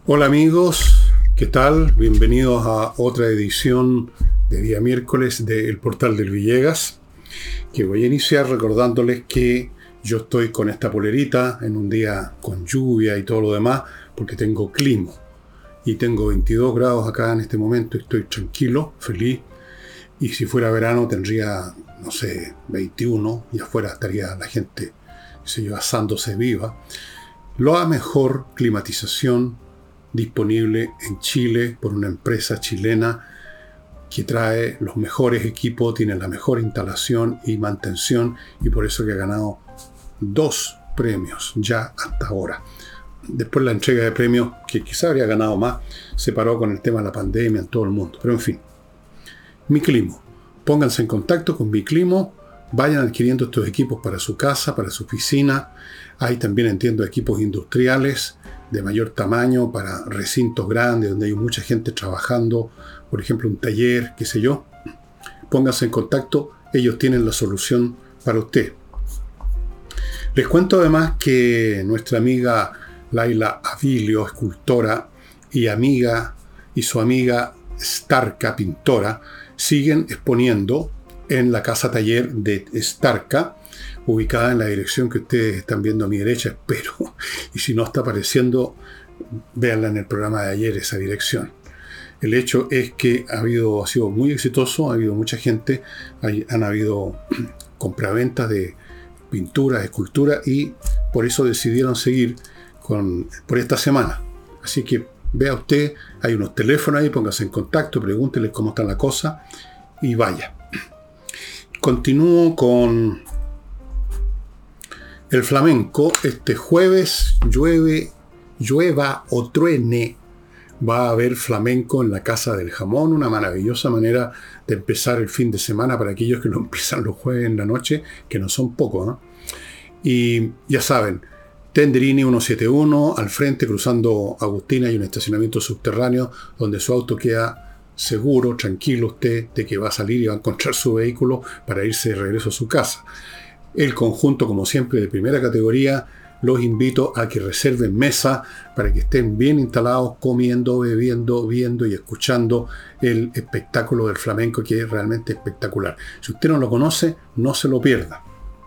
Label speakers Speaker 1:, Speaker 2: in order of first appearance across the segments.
Speaker 1: Hola amigos, ¿qué tal? Bienvenidos a otra edición de día miércoles del Portal del Villegas, que voy a iniciar recordándoles que yo estoy con esta polerita en un día con lluvia y todo lo demás, porque tengo clima. Y tengo 22 grados acá en este momento, estoy tranquilo, feliz. Y si fuera verano tendría, no sé, 21 y afuera estaría la gente, asándose viva. La mejor climatización disponible en Chile por una empresa chilena que trae los mejores equipos, tiene la mejor instalación y mantención, y por eso que ha ganado 2 premios ya hasta ahora. Después la entrega de premios, que quizá habría ganado más, se paró con el tema de la pandemia en todo el mundo. Pero en fin, Miclimo. Pónganse en contacto con Miclimo, vayan adquiriendo estos equipos para su casa, para su oficina. Hay también, entiendo, equipos industriales de mayor tamaño para recintos grandes donde hay mucha gente trabajando, por ejemplo un taller, qué sé yo. Pónganse en contacto, ellos tienen la solución para usted. Les cuento además que nuestra amiga Laila Avilio, escultora, y su amiga Starka, pintora, siguen exponiendo en la casa taller de Starka, ubicada en la dirección que ustedes están viendo a mi derecha, espero. Y si no está apareciendo, véanla en el programa de ayer, esa dirección. El hecho es que ha sido muy exitoso, ha habido mucha gente, han habido compraventas de pinturas, esculturas, y por eso decidieron seguir por esta semana. Así que vea usted, hay unos teléfonos ahí, póngase en contacto, pregúntele cómo está la cosa y vaya. Continúo con el flamenco. Este jueves, llueva o truene, va a haber flamenco en la Casa del Jamón, una maravillosa manera de empezar el fin de semana para aquellos que lo empiezan los jueves en la noche, que no son pocos, ¿no? Y ya saben, Tenderini 171, al frente, cruzando Agustina, hay un estacionamiento subterráneo donde su auto queda seguro, tranquilo usted de que va a salir y va a encontrar su vehículo para irse de regreso a su casa. El conjunto, como siempre, de primera categoría. Los invito a que reserven mesa para que estén bien instalados, comiendo, bebiendo, viendo y escuchando el espectáculo del flamenco, que es realmente espectacular. Si usted no lo conoce, no se lo pierda.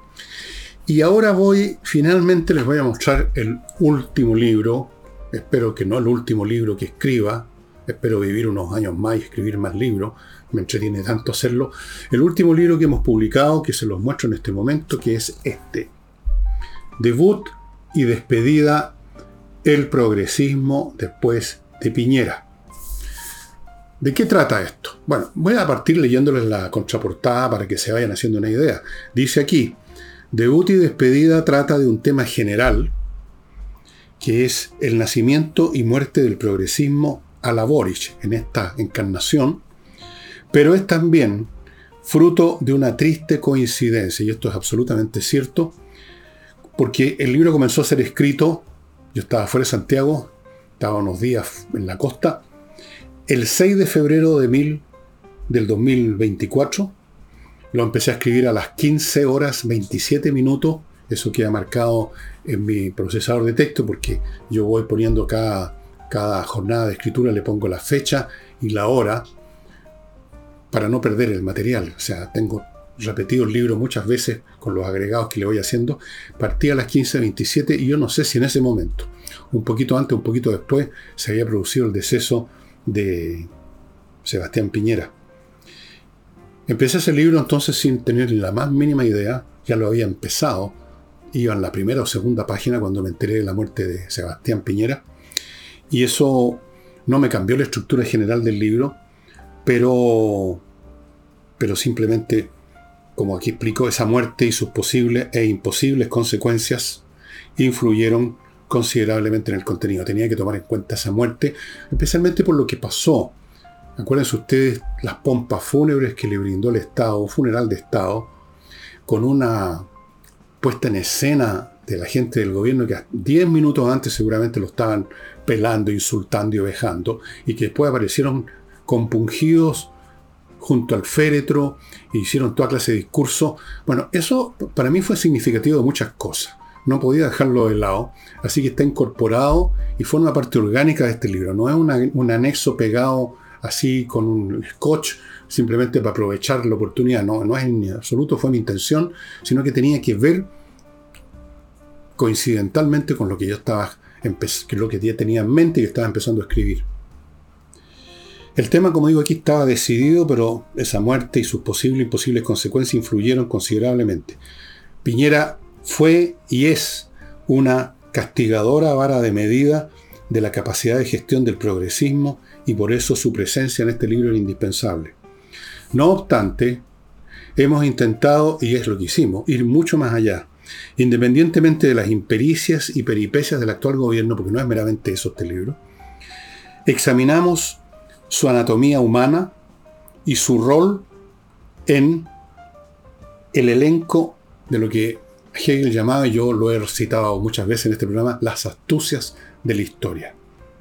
Speaker 1: Y ahora finalmente les voy a mostrar el último libro. Espero que no el último libro que escriba. Espero vivir unos años más y escribir más libros. Me entretiene tanto hacerlo. El último libro que hemos publicado, que se los muestro en este momento, que es este. Debut y despedida, el progresismo después de Piñera. ¿De qué trata esto? Bueno, voy a partir leyéndoles la contraportada para que se vayan haciendo una idea. Dice aquí: Debut y despedida trata de un tema general, que es el nacimiento y muerte del progresismo a la Boric en esta encarnación, pero es también fruto de una triste coincidencia, y esto es absolutamente cierto, porque el libro comenzó a ser escrito, yo estaba fuera de Santiago, estaba unos días en la costa, el 6 de febrero del 2024, lo empecé a escribir a las 15 horas 27 minutos, eso queda marcado en mi procesador de texto, porque yo voy poniendo cada jornada de escritura, le pongo la fecha y la hora para no perder el material. O sea, tengo repetido el libro muchas veces con los agregados que le voy haciendo. Partí a las 15:27 y yo no sé si en ese momento, un poquito antes, un poquito después, se había producido el deceso de Sebastián Piñera. Empecé ese libro entonces sin tener la más mínima idea, ya lo había empezado, iba en la primera o segunda página cuando me enteré de la muerte de Sebastián Piñera, y eso no me cambió la estructura general del libro, pero simplemente, como aquí explico, esa muerte y sus posibles e imposibles consecuencias influyeron considerablemente en el contenido. Tenía que tomar en cuenta esa muerte, especialmente por lo que pasó. Acuérdense ustedes las pompas fúnebres que le brindó el Estado, un funeral de Estado, con una puesta en escena de la gente del gobierno que 10 minutos antes seguramente lo estaban pelando, insultando y ovejando, y que después aparecieron compungidos junto al féretro e hicieron toda clase de discursos. Bueno, eso para mí fue significativo de muchas cosas. no podía dejarlo de lado, así que está incorporado y forma parte orgánica de este libro. No es un anexo pegado así con un scotch, simplemente para aprovechar la oportunidad. No es en absoluto fue mi intención, sino que tenía que ver coincidentalmente con lo que yo lo que ya tenía en mente y estaba empezando a escribir. El tema, como digo aquí, estaba decidido, pero esa muerte y sus posibles e imposibles consecuencias influyeron considerablemente. Piñera fue y es una castigadora vara de medida de la capacidad de gestión del progresismo y por eso su presencia en este libro era indispensable. No obstante, hemos intentado, y es lo que hicimos, ir mucho más allá. Independientemente de las impericias y peripecias del actual gobierno, porque no es meramente eso este libro, examinamos su anatomía humana y su rol en el elenco de lo que Hegel llamaba, y yo lo he citado muchas veces en este programa, las astucias de la historia.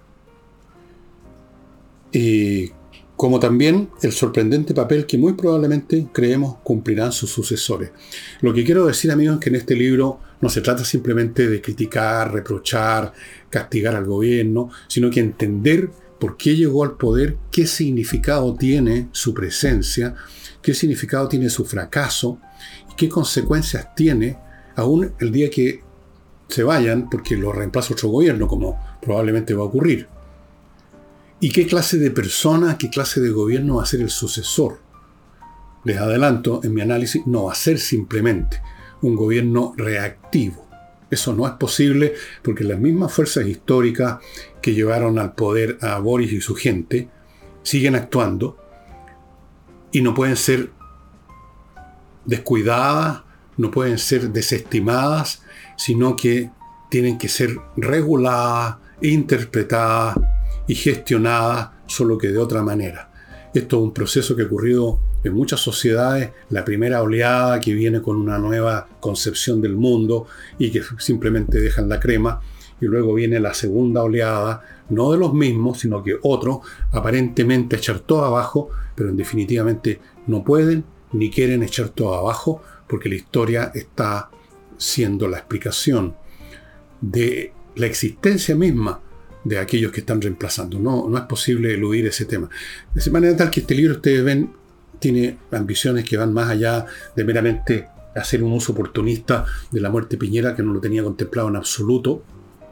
Speaker 1: Y como también el sorprendente papel que muy probablemente creemos cumplirán sus sucesores. Lo que quiero decir, amigos, es que en este libro no se trata simplemente de criticar, reprochar, castigar al gobierno, sino que entender por qué llegó al poder, qué significado tiene su presencia, qué significado tiene su fracaso y qué consecuencias tiene aún el día que se vayan, porque lo reemplaza otro gobierno, como probablemente va a ocurrir. ¿Y qué clase de persona, qué clase de gobierno va a ser el sucesor? Les adelanto, en mi análisis, no va a ser simplemente un gobierno reactivo. Eso no es posible porque las mismas fuerzas históricas que llevaron al poder a Boris y su gente siguen actuando y no pueden ser descuidadas, no pueden ser desestimadas, sino que tienen que ser reguladas, interpretadas y gestionadas, solo que de otra manera. Esto es un proceso que ha ocurrido en muchas sociedades, la primera oleada que viene con una nueva concepción del mundo y que simplemente dejan la crema, y luego viene la segunda oleada, no de los mismos, sino que otros, aparentemente echar todo abajo, pero en definitivamente no pueden ni quieren echar todo abajo, porque la historia está siendo la explicación de la existencia misma de aquellos que están reemplazando. No es posible eludir ese tema. De manera tal que este libro, ustedes ven, tiene ambiciones que van más allá de meramente hacer un uso oportunista de la muerte de Piñera, que no lo tenía contemplado en absoluto.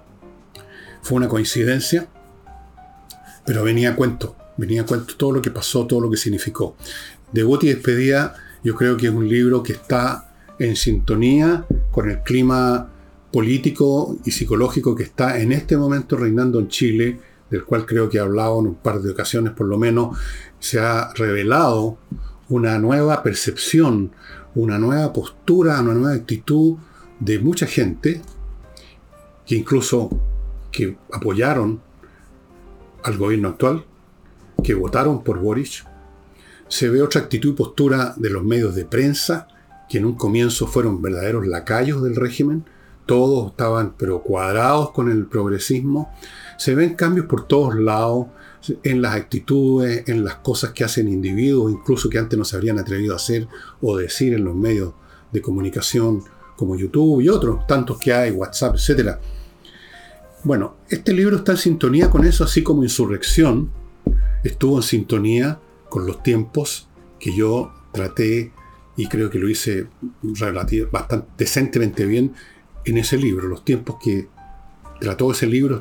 Speaker 1: Fue una coincidencia, pero venía a cuento todo lo que pasó, todo lo que significó. Debut y despedida, yo creo que es un libro que está en sintonía con el clima político y psicológico que está en este momento reinando en Chile, del cual creo que he hablado en un par de ocasiones por lo menos. Se ha revelado una nueva percepción, una nueva postura, una nueva actitud de mucha gente que incluso que apoyaron al gobierno actual, que votaron por Boric. Se ve otra actitud y postura de los medios de prensa, que en un comienzo fueron verdaderos lacayos del régimen. Todos estaban pero cuadrados con el progresismo. Se ven cambios por todos lados, en las actitudes, en las cosas que hacen individuos, incluso que antes no se habrían atrevido a hacer o decir en los medios de comunicación como YouTube y otros, tantos que hay, WhatsApp, etc. Bueno, este libro está en sintonía con eso, así como Insurrección estuvo en sintonía con los tiempos que yo traté, y creo que lo hice bastante decentemente bien en ese libro. Los tiempos que trató ese libro,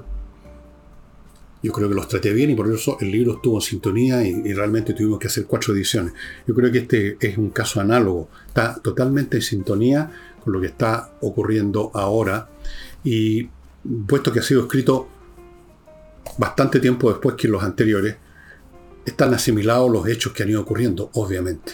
Speaker 1: yo creo que los traté bien y por eso el libro estuvo en sintonía y realmente tuvimos que hacer 4 ediciones. Yo creo que este es un caso análogo. Está totalmente en sintonía con lo que está ocurriendo ahora, y puesto que ha sido escrito bastante tiempo después que los anteriores, están asimilados los hechos que han ido ocurriendo, obviamente.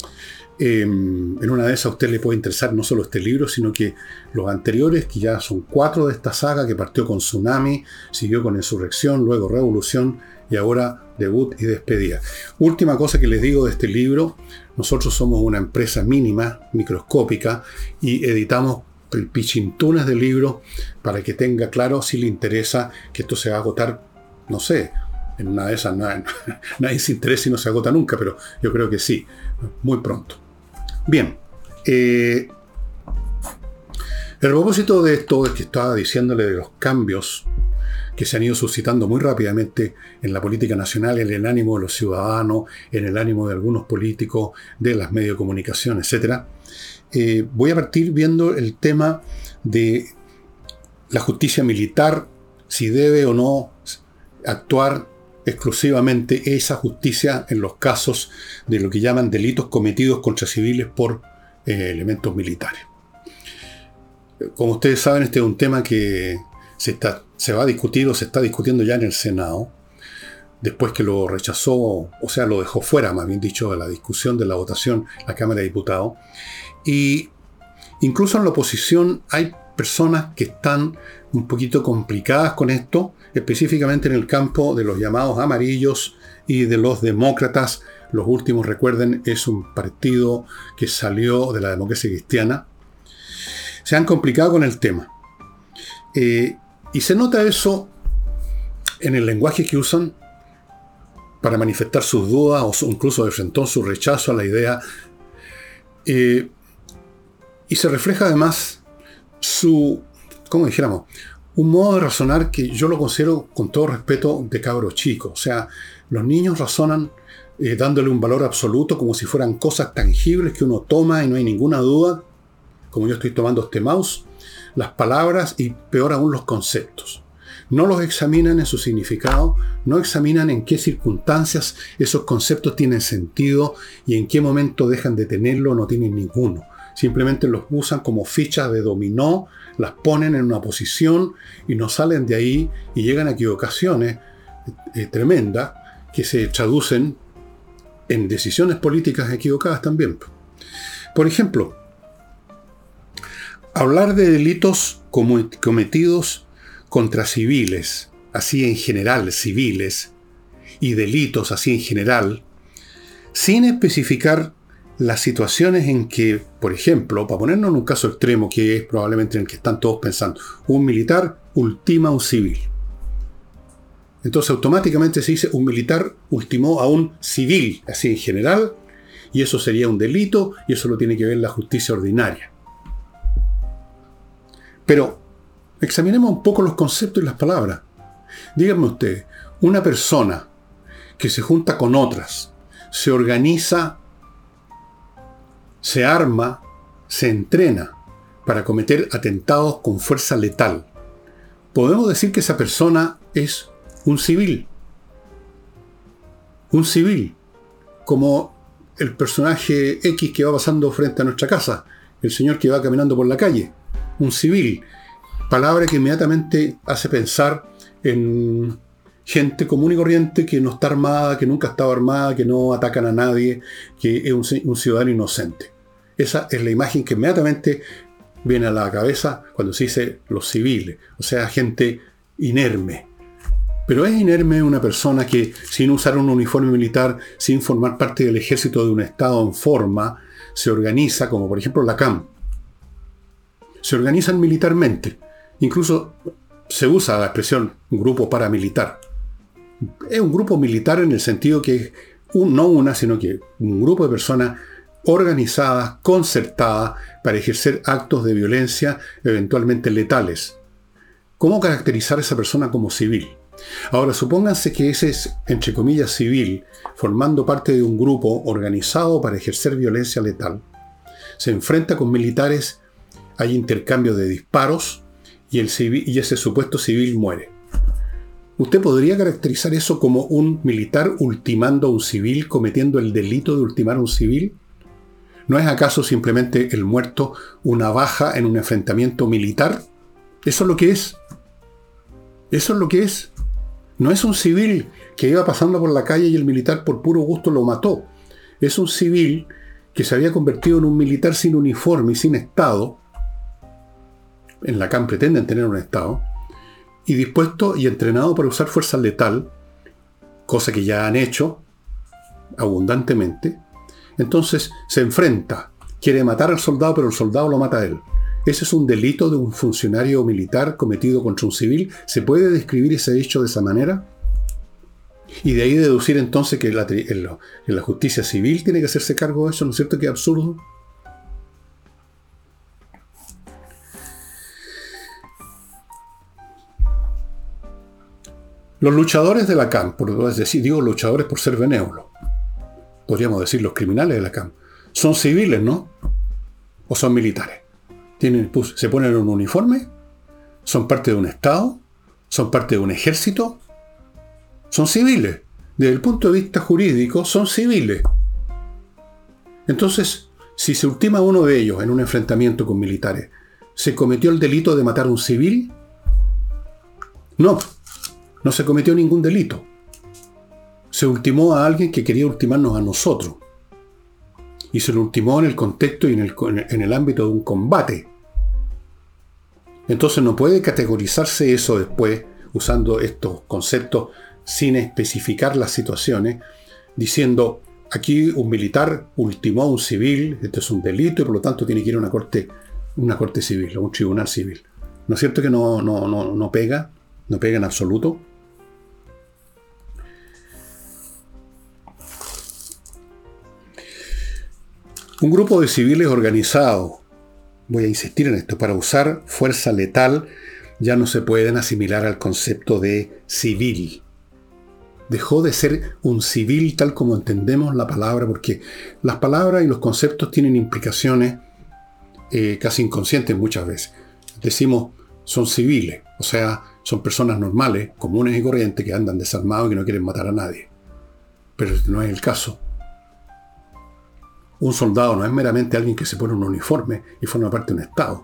Speaker 1: En una de esas a usted le puede interesar no solo este libro, sino que los anteriores, que ya son 4 de esta saga, que partió con Tsunami, siguió con Insurrección, luego Revolución y ahora Debut y Despedida. Última cosa que les digo de este libro: nosotros somos una empresa mínima, microscópica, y editamos pichintunas de libros para que tenga claro si le interesa que esto se va a agotar, no sé. En una de esas nadie se interesa y no se agota nunca, pero yo creo que sí, muy pronto. Bien, El propósito de esto es que estaba diciéndole de los cambios que se han ido suscitando muy rápidamente en la política nacional, en el ánimo de los ciudadanos, en el ánimo de algunos políticos, de las medios de comunicación, etc. Voy a partir viendo el tema de la justicia militar, si debe o no actuar exclusivamente esa justicia en los casos de lo que llaman delitos cometidos contra civiles por elementos militares. Como ustedes saben, este es un tema que se va a discutir o se está discutiendo ya en el Senado, después que lo rechazó, o sea, lo dejó fuera, más bien dicho, de la discusión de la votación la Cámara de Diputados. Y incluso en la oposición hay personas que están un poquito complicadas con esto, específicamente en el campo de los llamados amarillos y de los demócratas. Los últimos, recuerden, es un partido que salió de la democracia cristiana. Se han complicado con el tema. Y se nota eso en el lenguaje que usan para manifestar sus dudas o incluso de frente su rechazo a la idea. Y se refleja además ¿cómo dijéramos? Un modo de razonar que yo lo considero, con todo respeto, de cabros chicos. O sea, los niños razonan dándole un valor absoluto como si fueran cosas tangibles que uno toma y no hay ninguna duda, como yo estoy tomando este mouse, las palabras y peor aún los conceptos. No los examinan en su significado, no examinan en qué circunstancias esos conceptos tienen sentido y en qué momento dejan de tenerlo o no tienen ninguno. Simplemente los usan como fichas de dominó, las ponen en una posición y no salen de ahí y llegan a equivocaciones tremendas que se traducen en decisiones políticas equivocadas también. Por ejemplo, hablar de delitos cometidos contra civiles, así en general, civiles, y delitos así en general, sin especificar las situaciones en que, por ejemplo, para ponernos en un caso extremo que es probablemente en el que están todos pensando, un militar ultima a un civil. Entonces automáticamente se dice un militar ultimó a un civil, así en general, y eso sería un delito, y eso lo tiene que ver la justicia ordinaria. Pero examinemos un poco los conceptos y las palabras. Díganme ustedes, una persona que se junta con otras, se organiza, se arma, se entrena para cometer atentados con fuerza letal, ¿podemos decir que esa persona es un civil? Un civil, como el personaje X que va pasando frente a nuestra casa, el señor que va caminando por la calle. Un civil, palabra que inmediatamente hace pensar en gente común y corriente que no está armada, que nunca ha estado armada, que no atacan a nadie, que es un ciudadano inocente. Esa es la imagen que inmediatamente viene a la cabeza cuando se dice los civiles, o sea, gente inerme. Pero es inerme una persona que, sin usar un uniforme militar, sin formar parte del ejército de un Estado en forma, se organiza, como por ejemplo la CAM. Se organizan militarmente. Incluso se usa la expresión grupo paramilitar. Es un grupo militar en el sentido que es no una, sino que un grupo de personas organizadas, concertadas, para ejercer actos de violencia eventualmente letales. ¿Cómo caracterizar a esa persona como civil? Ahora, supónganse que ese es, entre comillas, civil, formando parte de un grupo organizado para ejercer violencia letal. Se enfrenta con militares, hay intercambio de disparos y ese supuesto civil muere. ¿Usted podría caracterizar eso como un militar ultimando a un civil, cometiendo el delito de ultimar a un civil? ¿No es acaso simplemente el muerto una baja en un enfrentamiento militar? Eso es lo que es. Eso es lo que es. No es un civil que iba pasando por la calle y el militar por puro gusto lo mató. Es un civil que se había convertido en un militar sin uniforme y sin Estado. En la CAM pretenden tener un Estado. Y dispuesto y entrenado para usar fuerza letal, cosa que ya han hecho abundantemente. Entonces se enfrenta, quiere matar al soldado, pero el soldado lo mata a él. ¿Ese es un delito de un funcionario militar cometido contra un civil? ¿Se puede describir ese hecho de esa manera? Y de ahí deducir entonces que en la justicia civil tiene que hacerse cargo de eso, ¿no es cierto? Que es absurdo. Los luchadores de la CAM, es decir, digo luchadores por ser benévolo, podríamos decir los criminales de la CAM, son civiles, ¿no? ¿O son militares? Se ponen en un uniforme, son parte de un Estado, son parte de un ejército, son civiles. Desde el punto de vista jurídico, son civiles. Entonces, si se ultima uno de ellos en un enfrentamiento con militares, ¿se cometió el delito de matar a un civil? No, no se cometió ningún delito. Se ultimó a alguien que quería ultimarnos a nosotros. Y se lo ultimó en el contexto y en el ámbito de un combate. Entonces no puede categorizarse eso después, usando estos conceptos sin especificar las situaciones, diciendo, aquí un militar ultimó a un civil, esto es un delito y por lo tanto tiene que ir a una corte civil, a un tribunal civil. ¿No es cierto que no pega? No pega en absoluto. Un grupo de civiles organizados, voy a insistir en esto, para usar fuerza letal, ya no se pueden asimilar al concepto de civil. Dejó de ser un civil tal como entendemos la palabra, porque las palabras y los conceptos tienen implicaciones casi inconscientes muchas veces. Decimos, son civiles, o sea, son personas normales, comunes y corrientes, que andan desarmados y que no quieren matar a nadie. Pero no es el caso. Un soldado no es meramente alguien que se pone un uniforme y forma parte de un Estado.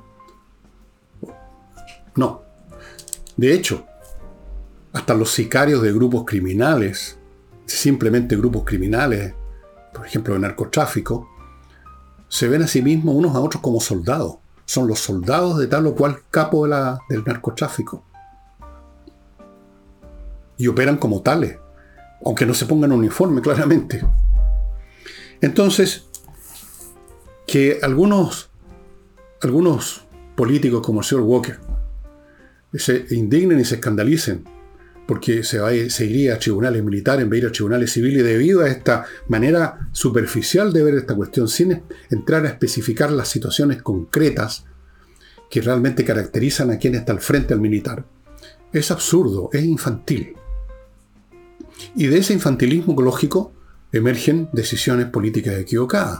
Speaker 1: No. De hecho, hasta los sicarios de grupos criminales, simplemente grupos criminales, por ejemplo de narcotráfico, se ven a sí mismos unos a otros como soldados. Son los soldados de tal o cual capo del narcotráfico. Y operan como tales, aunque no se pongan uniforme, claramente. Entonces, que algunos políticos como el señor Walker se indignen y se escandalicen porque se iría a tribunales militares en vez de ir a tribunales civiles debido a esta manera superficial de ver esta cuestión sin entrar a especificar las situaciones concretas que realmente caracterizan a quien está al frente al militar. Es absurdo, es infantil. Y de ese infantilismo lógico emergen decisiones políticas equivocadas.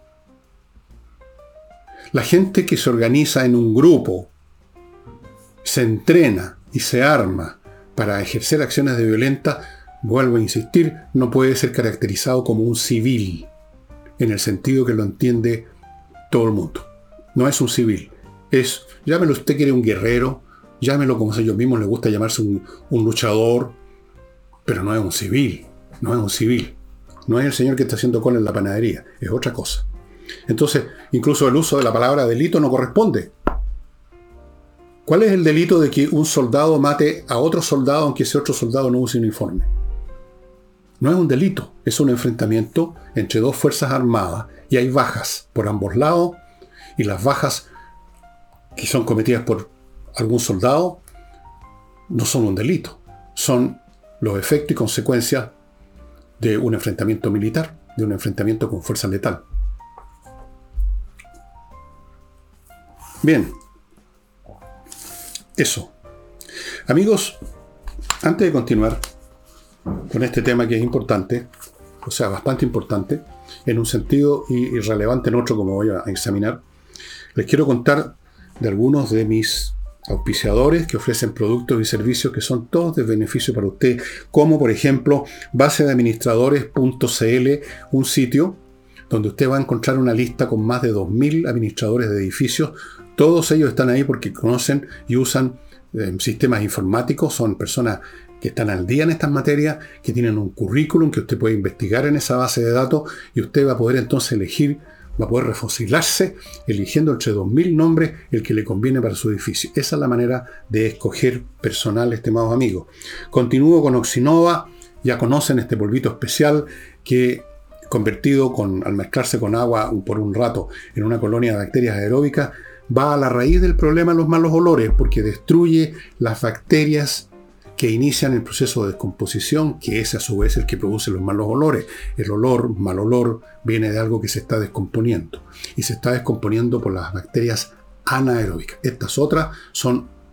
Speaker 1: La gente que se organiza en un grupo, se entrena y se arma para ejercer acciones de violenta, vuelvo a insistir, no puede ser caracterizado como un civil, en el sentido que lo entiende todo el mundo. No es un civil. Es, llámelo usted quiere un guerrero, llámelo como a ellos mismos les gusta llamarse un luchador, pero no es un civil, no es un civil. No es el señor que está haciendo cola en la panadería, es otra cosa. Entonces, incluso el uso de la palabra delito no corresponde. ¿Cuál es el delito de que un soldado mate a otro soldado aunque ese otro soldado no use uniforme? No es un delito, es un enfrentamiento entre dos fuerzas armadas y hay bajas por ambos lados y las bajas que son cometidas por algún soldado no son un delito, son los efectos y consecuencias de un enfrentamiento militar, de un enfrentamiento con fuerza letal. Bien, eso. Amigos, antes de continuar con este tema que es importante, o sea, bastante importante, en un sentido y relevante en otro, como voy a examinar, les quiero contar de algunos de mis auspiciadores que ofrecen productos y servicios que son todos de beneficio para usted, como por ejemplo basedeadministradores.cl, un sitio donde usted va a encontrar una lista con más de 2.000 administradores de edificios. Todos ellos están ahí porque conocen y usan sistemas informáticos, son personas que están al día en estas materias, que tienen un currículum que usted puede investigar en esa base de datos y usted va a poder entonces elegir, va a poder refocilarse eligiendo entre 2.000 nombres el que le conviene para su edificio. Esa es la manera de escoger personal, estimados amigos. Continúo con Oxinova. Ya conocen este polvito especial que, convertido al mezclarse con agua por un rato en una colonia de bacterias aeróbicas, va a la raíz del problema de los malos olores, porque destruye las bacterias que inician el proceso de descomposición, que es a su vez el que produce los malos olores. El mal olor, viene de algo que se está descomponiendo. Y se está descomponiendo por las bacterias anaeróbicas. Estas otras son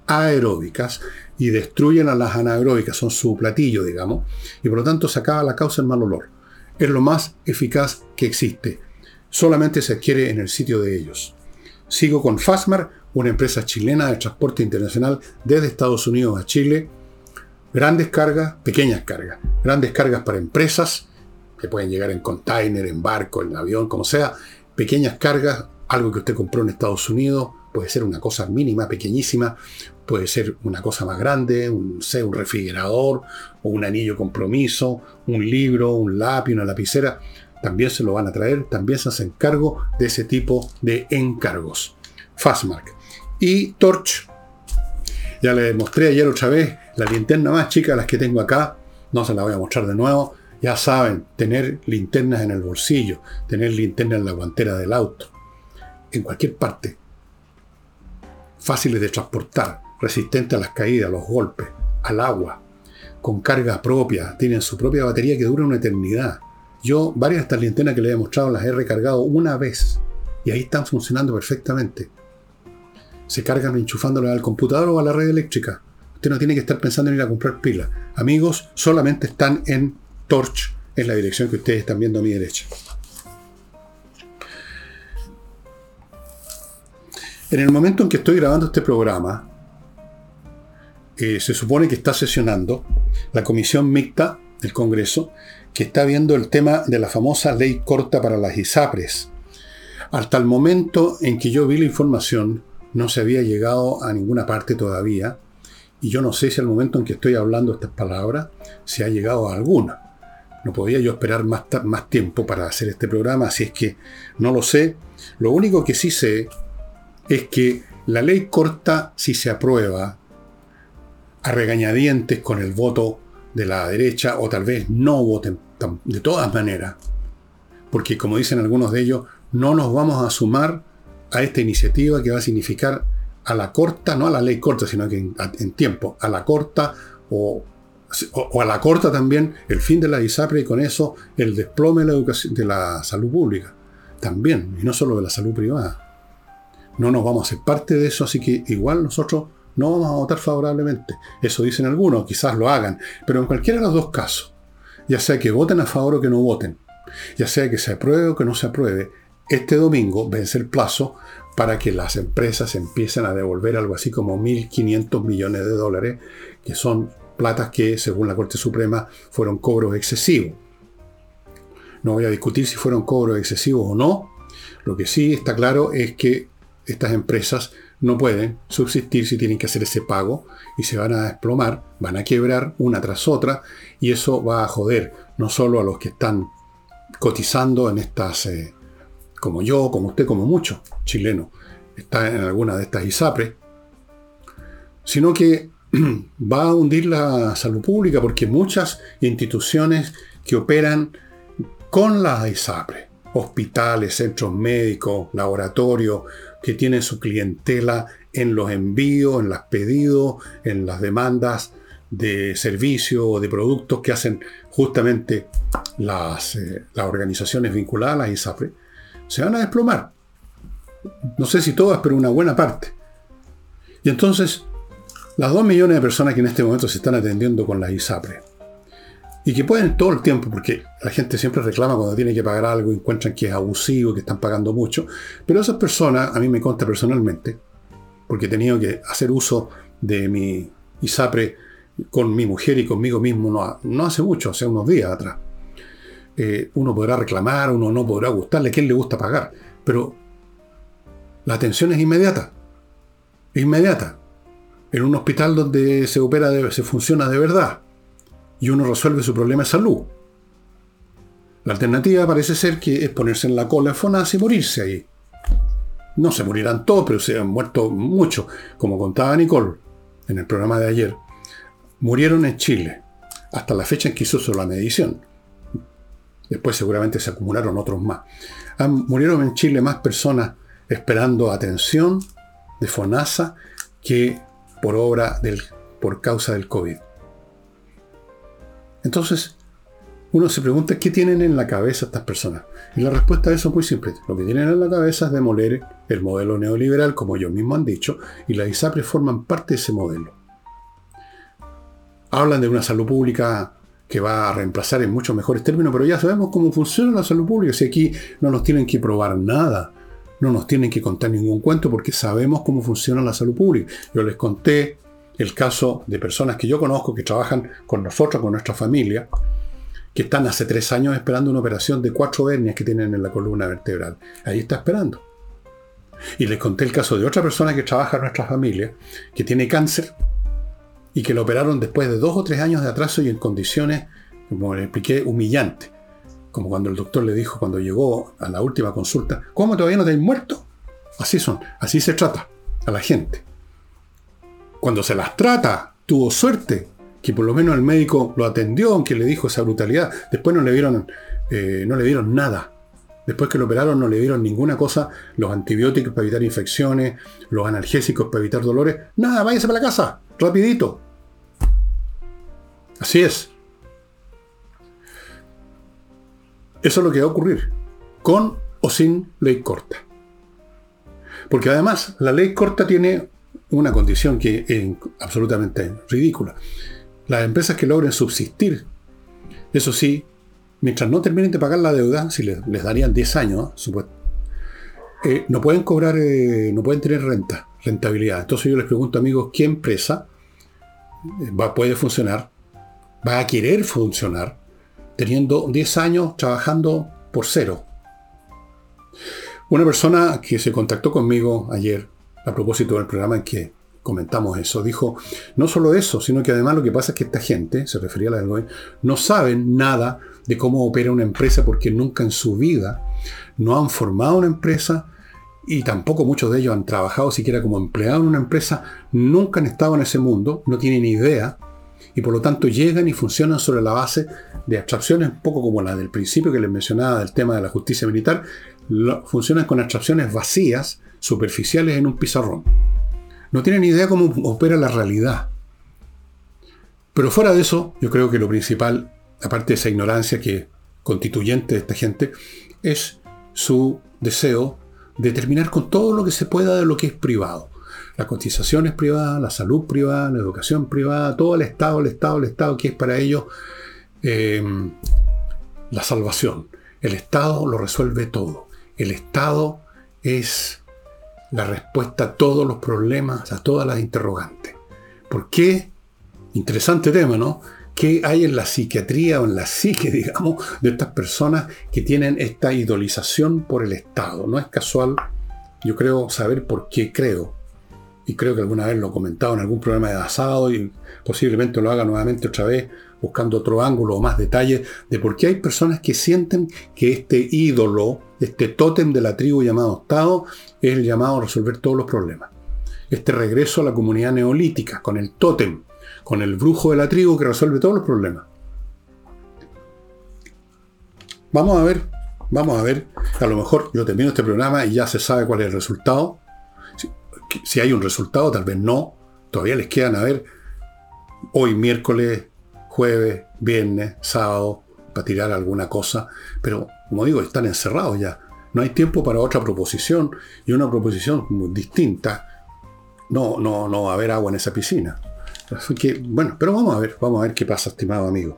Speaker 1: aeróbicas y destruyen a las anaeróbicas, son su platillo, digamos, y por lo tanto se acaba la causa del mal olor. Es lo más eficaz que existe. Solamente se adquiere en el sitio de ellos. Sigo con Fastmark, una empresa chilena de transporte internacional desde Estados Unidos a Chile. Grandes cargas, pequeñas cargas. Grandes cargas para empresas, que pueden llegar en container, en barco, en avión, como sea. Pequeñas cargas, algo que usted compró en Estados Unidos, puede ser una cosa mínima, pequeñísima, puede ser una cosa más grande, un refrigerador, o un anillo compromiso, un libro, un lápiz, una lapicera. También se lo van a traer, también se hacen cargo de ese tipo de encargos. Fastmark. Y Torch. Ya les mostré ayer otra vez la linterna más chica de las que tengo acá. No se la voy a mostrar de nuevo. Ya saben, tener linternas en el bolsillo, tener linternas en la guantera del auto, en cualquier parte. Fáciles de transportar, resistentes a las caídas, a los golpes, al agua, con carga propia, tienen su propia batería que dura una eternidad. Yo varias de estas linternas que les he mostrado las he recargado una vez y ahí están funcionando perfectamente. Se cargan enchufándolas al computador o a la red eléctrica. Usted no tiene que estar pensando en ir a comprar pilas. Amigos, solamente están en Torch, en la dirección que ustedes están viendo a mi derecha. En el momento en que estoy grabando este programa, se supone que está sesionando la comisión mixta del Congreso, que está viendo el tema de la famosa ley corta para las ISAPRES. Hasta el momento en que yo vi la información, no se había llegado a ninguna parte todavía, y yo no sé si al momento en que estoy hablando estas palabras, se ha llegado a alguna. No podía yo esperar más tiempo para hacer este programa, así es que no lo sé. Lo único que sí sé es que la ley corta, si se aprueba a regañadientes con el voto de la derecha, o tal vez no voten de todas maneras, porque como dicen algunos de ellos, no nos vamos a sumar a esta iniciativa que va a significar a la corta, no a la ley corta, sino que en tiempo, a la corta o a la corta también el fin de la ISAPRE y con eso el desplome de la educación, de la salud pública también, y no solo de la salud privada. No nos vamos a hacer parte de eso, así que igual nosotros no vamos a votar favorablemente. Eso dicen algunos, quizás lo hagan, pero en cualquiera de los dos casos, ya sea que voten a favor o que no voten, ya sea que se apruebe o que no se apruebe, este domingo vence el plazo para que las empresas empiecen a devolver algo así como 1.500 millones de dólares, que son platas que, según la Corte Suprema, fueron cobros excesivos. No voy a discutir si fueron cobros excesivos o no. Lo que sí está claro es que estas empresas no pueden subsistir si tienen que hacer ese pago y se van a desplomar, van a quebrar una tras otra, y eso va a joder no solo a los que están cotizando en estas, como yo, como usted, como muchos chilenos, están en alguna de estas ISAPRES, sino que va a hundir la salud pública, porque muchas instituciones que operan con las ISAPRES, hospitales, centros médicos, laboratorios, que tienen su clientela en los envíos, en los pedidos, en las demandas de servicios o de productos que hacen justamente las organizaciones vinculadas a las ISAPRES, se van a desplomar. No sé si todas, pero una buena parte. Y entonces, las 2 millones de personas que en este momento se están atendiendo con las ISAPRES, y que pueden todo el tiempo, porque la gente siempre reclama cuando tiene que pagar algo, encuentran que es abusivo, que están pagando mucho, pero esas personas, a mí me consta personalmente, porque he tenido que hacer uso de mi ISAPRE con mi mujer y conmigo mismo no hace mucho, hace unos días atrás. Uno podrá reclamar, uno no podrá gustarle, a quién le gusta pagar, pero la atención es inmediata. Inmediata. En un hospital donde se opera, se funciona de verdad, y uno resuelve su problema de salud. La alternativa parece ser que es ponerse en la cola en FONASA y morirse ahí. No se morirán todos, pero se han muerto muchos. Como contaba Nicole en el programa de ayer, murieron en Chile hasta la fecha en que hizo la medición. Después seguramente se acumularon otros más. Murieron en Chile más personas esperando atención de FONASA que por causa del COVID. Entonces, uno se pregunta qué tienen en la cabeza estas personas. Y la respuesta a eso es muy simple. Lo que tienen en la cabeza es demoler el modelo neoliberal, como ellos mismos han dicho, y las ISAPRES forman parte de ese modelo. Hablan de una salud pública que va a reemplazar en muchos mejores términos, pero ya sabemos cómo funciona la salud pública. Si aquí no nos tienen que probar nada, no nos tienen que contar ningún cuento, porque sabemos cómo funciona la salud pública. Yo les conté el caso de personas que yo conozco que trabajan con nosotros, con nuestra familia, que están hace 3 años esperando una operación de 4 hernias que tienen en la columna vertebral. Ahí está esperando. Y les conté el caso de otra persona que trabaja en nuestra familia, que tiene cáncer y que lo operaron después de 2 o 3 años de atraso y en condiciones, como le expliqué, humillantes. Como cuando el doctor le dijo, cuando llegó a la última consulta, ¿cómo todavía no te has muerto? Así son, así se trata a la gente. Cuando se las trata, tuvo suerte, que por lo menos el médico lo atendió, aunque le dijo esa brutalidad. Después no le dieron nada. Después que lo operaron no le dieron ninguna cosa, los antibióticos para evitar infecciones, los analgésicos para evitar dolores. Nada, váyase para la casa, rapidito. Así es. Eso es lo que va a ocurrir, con o sin ley corta. Porque además la ley corta tiene una condición que es absolutamente ridícula. Las empresas que logren subsistir, eso sí, mientras no terminen de pagar la deuda, si les darían 10 años, supuesto, no pueden cobrar, no pueden tener rentabilidad. Entonces yo les pregunto, amigos, ¿qué empresa puede funcionar, va a querer funcionar, teniendo 10 años trabajando por cero? Una persona que se contactó conmigo ayer, a propósito del programa en que comentamos eso, dijo, no solo eso, sino que además lo que pasa es que esta gente, se refería a la del gobierno, no saben nada de cómo opera una empresa porque nunca en su vida no han formado una empresa y tampoco muchos de ellos han trabajado siquiera como empleados en una empresa, nunca han estado en ese mundo, no tienen idea y por lo tanto llegan y funcionan sobre la base de abstracciones un poco como la del principio que les mencionaba del tema de la justicia militar, funcionan con abstracciones vacías, superficiales en un pizarrón. No tienen ni idea cómo opera la realidad. Pero fuera de eso, yo creo que lo principal, aparte de esa ignorancia que es constituyente de esta gente, es su deseo de terminar con todo lo que se pueda de lo que es privado. Las cotizaciones privadas, la salud privada, la educación privada, todo el Estado, que es para ellos la salvación. El Estado lo resuelve todo. El Estado es la respuesta a todos los problemas, a todas las interrogantes. ¿Por qué? Interesante tema, ¿no? ¿Qué hay en la psiquiatría o en la psique, digamos, de estas personas que tienen esta idolización por el Estado? No es casual, yo creo saber por qué y creo que alguna vez lo he comentado en algún programa de asado y posiblemente lo haga nuevamente otra vez, buscando otro ángulo o más detalles de por qué hay personas que sienten que este ídolo, este tótem de la tribu llamado Estado, es el llamado a resolver todos los problemas. Este regreso a la comunidad neolítica, con el tótem, con el brujo de la tribu que resuelve todos los problemas. Vamos a ver, a lo mejor yo termino este programa y ya se sabe cuál es el resultado. Si hay un resultado, tal vez no, todavía les quedan a ver hoy miércoles, jueves, viernes, sábado, para tirar alguna cosa, pero como digo, están encerrados ya. No hay tiempo para otra proposición, y una proposición muy distinta. No va a haber agua en esa piscina. Así que, bueno, pero vamos a ver qué pasa, estimado amigo.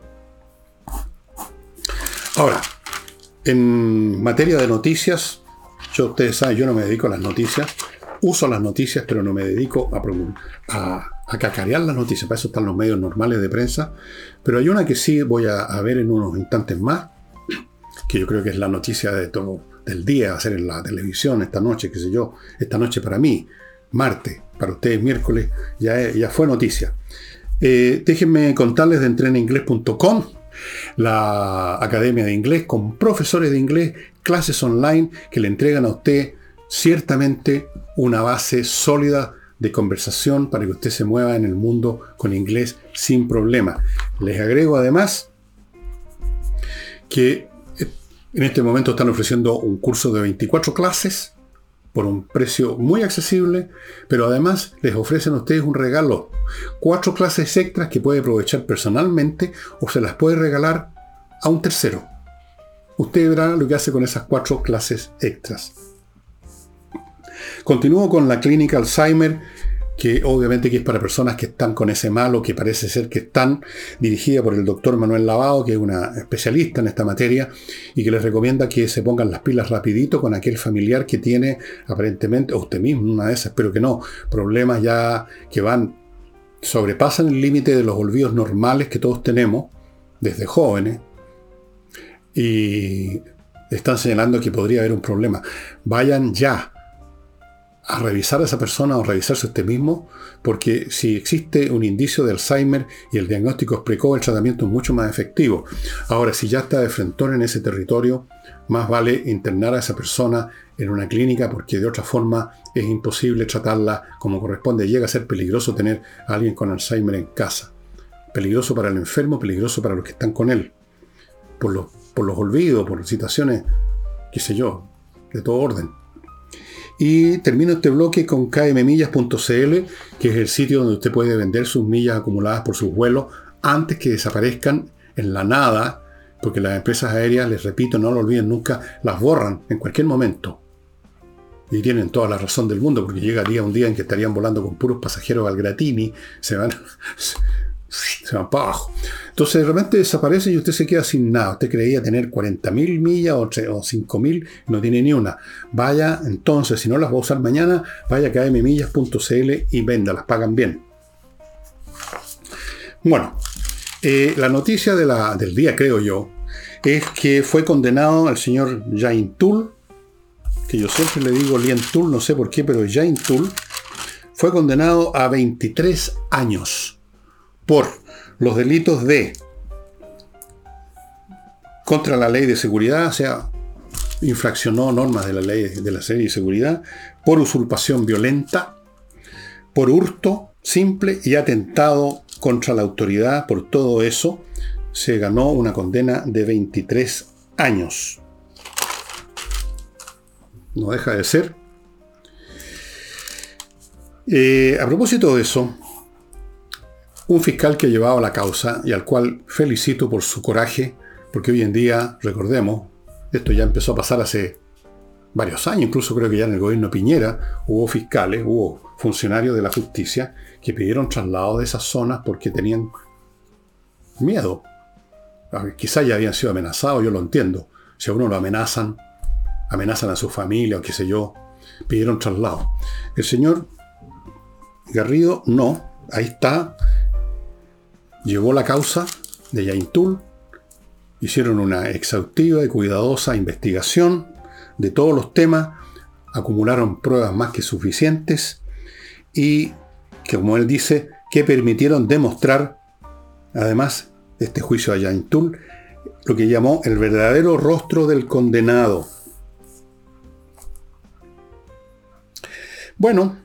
Speaker 1: Ahora, en materia de noticias, ustedes saben, yo no me dedico a las noticias, uso las noticias, pero no me dedico a cacarear las noticias. Para eso están los medios normales de prensa. Pero hay una que sí voy a ver en unos instantes más, que yo creo que es la noticia de todo del día, a hacer en la televisión esta noche, qué sé yo, esta noche para mí, martes, para ustedes miércoles, ya fue noticia. Déjenme contarles de entreninglés.com, la academia de inglés con profesores de inglés, clases online que le entregan a usted ciertamente una base sólida de conversación para que usted se mueva en el mundo con inglés sin problema. Les agrego además que en este momento están ofreciendo un curso de 24 clases por un precio muy accesible, pero además les ofrecen a ustedes un regalo. 4 clases extras que puede aprovechar personalmente o se las puede regalar a un tercero. Usted verá lo que hace con esas 4 clases extras. Continúo con la clínica Alzheimer, que obviamente que es para personas que están con ese mal o que parece ser que están, dirigida por el doctor Manuel Lavado, que es una especialista en esta materia y que les recomienda que se pongan las pilas rapidito con aquel familiar que tiene aparentemente, o usted mismo, una de esas, espero que no, problemas ya que sobrepasan el límite de los olvidos normales que todos tenemos desde jóvenes y están señalando que podría haber un problema. Vayan ya a revisar a esa persona o revisarse usted mismo, porque si existe un indicio de Alzheimer y el diagnóstico es precoz, el tratamiento es mucho más efectivo. Ahora, si ya está de frentón en ese territorio, más vale internar a esa persona en una clínica, porque de otra forma es imposible tratarla como corresponde. Llega a ser peligroso tener a alguien con Alzheimer en casa. Peligroso para el enfermo, peligroso para los que están con él. Por los olvidos, por situaciones, qué sé yo, de todo orden. Y termino este bloque con kmmillas.cl, que es el sitio donde usted puede vender sus millas acumuladas por sus vuelos antes que desaparezcan en la nada, porque las empresas aéreas, les repito, no lo olviden nunca, las borran en cualquier momento. Y tienen toda la razón del mundo, porque llegaría un día en que estarían volando con puros pasajeros al Gratini, se van para abajo. Entonces de repente desaparece y usted se queda sin nada. Usted creía tener 40.000 millas o 5.000, no tiene ni una. Vaya entonces, si no las va a usar mañana, vaya a kmmillas.cl y véndalas, pagan bien. Bueno, la noticia del día, creo yo, es que fue condenado el señor Jain Tool, que yo siempre le digo Lien Tool, no sé por qué, pero Jain Tool fue condenado a 23 años por los delitos de contra la ley de seguridad, o sea, infraccionó normas de la ley de la ley de seguridad, por usurpación violenta, por hurto simple y atentado contra la autoridad. Por todo eso se ganó una condena de 23 años. No deja de ser. A propósito de eso, un fiscal que ha llevado la causa y al cual felicito por su coraje, porque hoy en día, recordemos, esto ya empezó a pasar hace varios años, incluso creo que ya en el gobierno Piñera hubo fiscales, hubo funcionarios de la justicia que pidieron traslado de esas zonas porque tenían miedo. Quizás ya habían sido amenazados, yo lo entiendo. Si a uno lo amenazan a su familia o qué sé yo, pidieron traslado. El señor Garrido no, ahí está, llevó la causa de Jain Tool, hicieron una exhaustiva y cuidadosa investigación de todos los temas, acumularon pruebas más que suficientes y, que como él dice, que permitieron demostrar, además de este juicio a Jain Tool, lo que llamó el verdadero rostro del condenado. Bueno,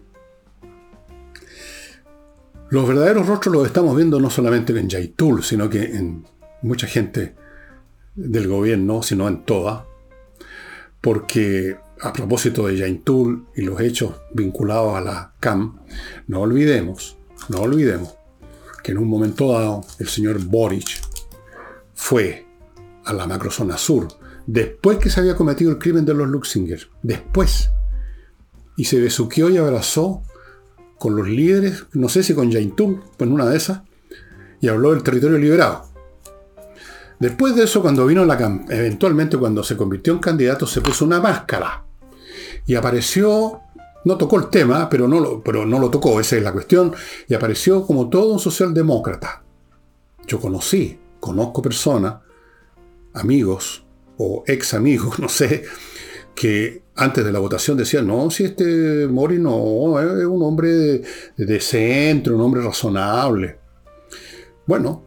Speaker 1: los verdaderos rostros los estamos viendo no solamente en Jain Tool, sino que en mucha gente del gobierno, sino en toda, porque a propósito de Jain Tool y los hechos vinculados a la CAM, no olvidemos que en un momento dado el señor Boric fue a la macrozona sur, después que se había cometido el crimen de los Luxinger, después, y se besuqueó y abrazó con los líderes, no sé si con Jain Tool, pues en una de esas, y habló del territorio liberado. Después de eso, cuando vino eventualmente cuando se convirtió en candidato, se puso una máscara y apareció, no tocó el tema, pero no lo tocó, esa es la cuestión, y apareció como todo un socialdemócrata. Yo conozco personas, amigos o ex amigos, no sé, que antes de la votación decían, no, si este Mori no, es un hombre de centro, un hombre razonable. Bueno,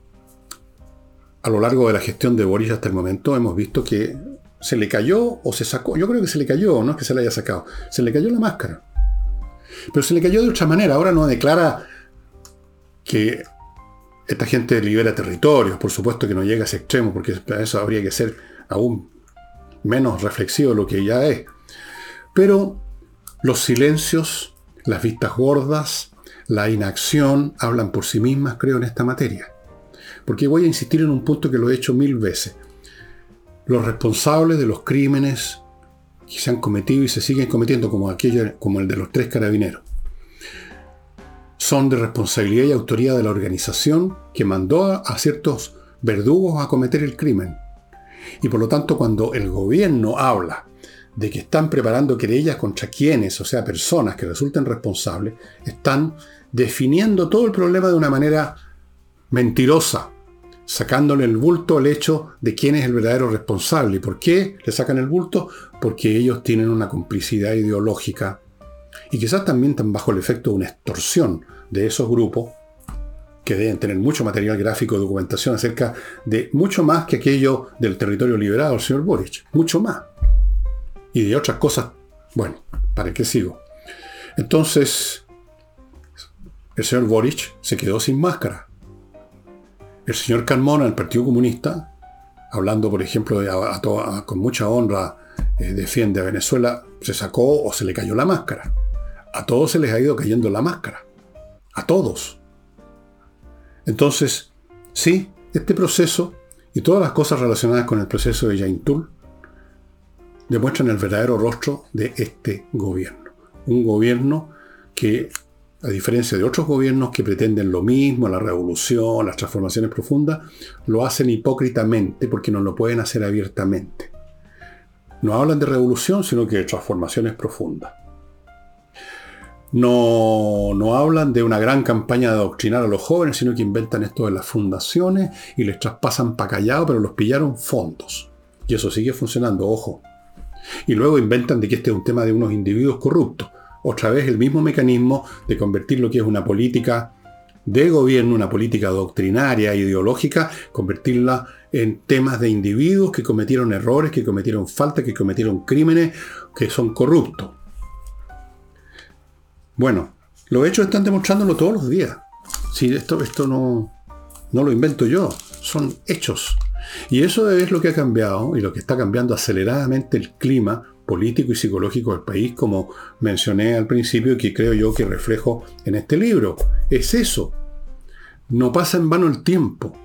Speaker 1: a lo largo de la gestión de Boris hasta el momento hemos visto que se le cayó o se sacó, yo creo que se le cayó, no es que se le haya sacado, se le cayó la máscara. Pero se le cayó de otra manera, ahora no declara que esta gente libera territorios, por supuesto que no llega a ese extremo, porque para eso habría que ser aún menos reflexivo de lo que ya es. Pero los silencios, las vistas gordas, la inacción hablan por sí mismas, creo, en esta materia. Porque voy a insistir en un punto que lo he hecho 1000 veces. Los responsables de los crímenes que se han cometido y se siguen cometiendo, como el de los 3 carabineros, son de responsabilidad y autoría de la organización que mandó a ciertos verdugos a cometer el crimen. Y por lo tanto, cuando el gobierno habla de que están preparando querellas contra quienes, o sea, personas que resulten responsables, están definiendo todo el problema de una manera mentirosa, sacándole el bulto al hecho de quién es el verdadero responsable. ¿Y por qué le sacan el bulto? Porque ellos tienen una complicidad ideológica y quizás también están bajo el efecto de una extorsión de esos grupos que deben tener mucho material gráfico, documentación acerca de mucho más que aquello del territorio liberado del señor Boric, mucho más. Y de otras cosas, bueno, ¿para qué sigo? Entonces, el señor Boric se quedó sin máscara. El señor Carmona, del Partido Comunista, hablando, por ejemplo, con mucha honra, defiende a Venezuela, se sacó o se le cayó la máscara. A todos se les ha ido cayendo la máscara. A todos. Entonces, sí, este proceso y todas las cosas relacionadas con el proceso de Yaintul demuestran el verdadero rostro de este gobierno. Un gobierno que, a diferencia de otros gobiernos que pretenden lo mismo, la revolución, las transformaciones profundas, lo hacen hipócritamente porque no lo pueden hacer abiertamente. No hablan de revolución, sino que de transformaciones profundas. No hablan de una gran campaña de adoctrinar a los jóvenes, sino que inventan esto de las fundaciones y les traspasan pa' callado, pero los pillaron fondos. Y eso sigue funcionando, ojo. Y luego inventan de que este es un tema de unos individuos corruptos. Otra vez el mismo mecanismo de convertir lo que es una política de gobierno, una política doctrinaria, ideológica, convertirla en temas de individuos que cometieron errores, que cometieron faltas, que cometieron crímenes, que son corruptos. Bueno, los hechos están demostrándolo todos los días. Si esto no lo invento yo, son hechos. Y eso es lo que ha cambiado y lo que está cambiando aceleradamente el clima político y psicológico del país, como mencioné al principio y que creo yo que reflejo en este libro. Es eso. No pasa en vano el tiempo.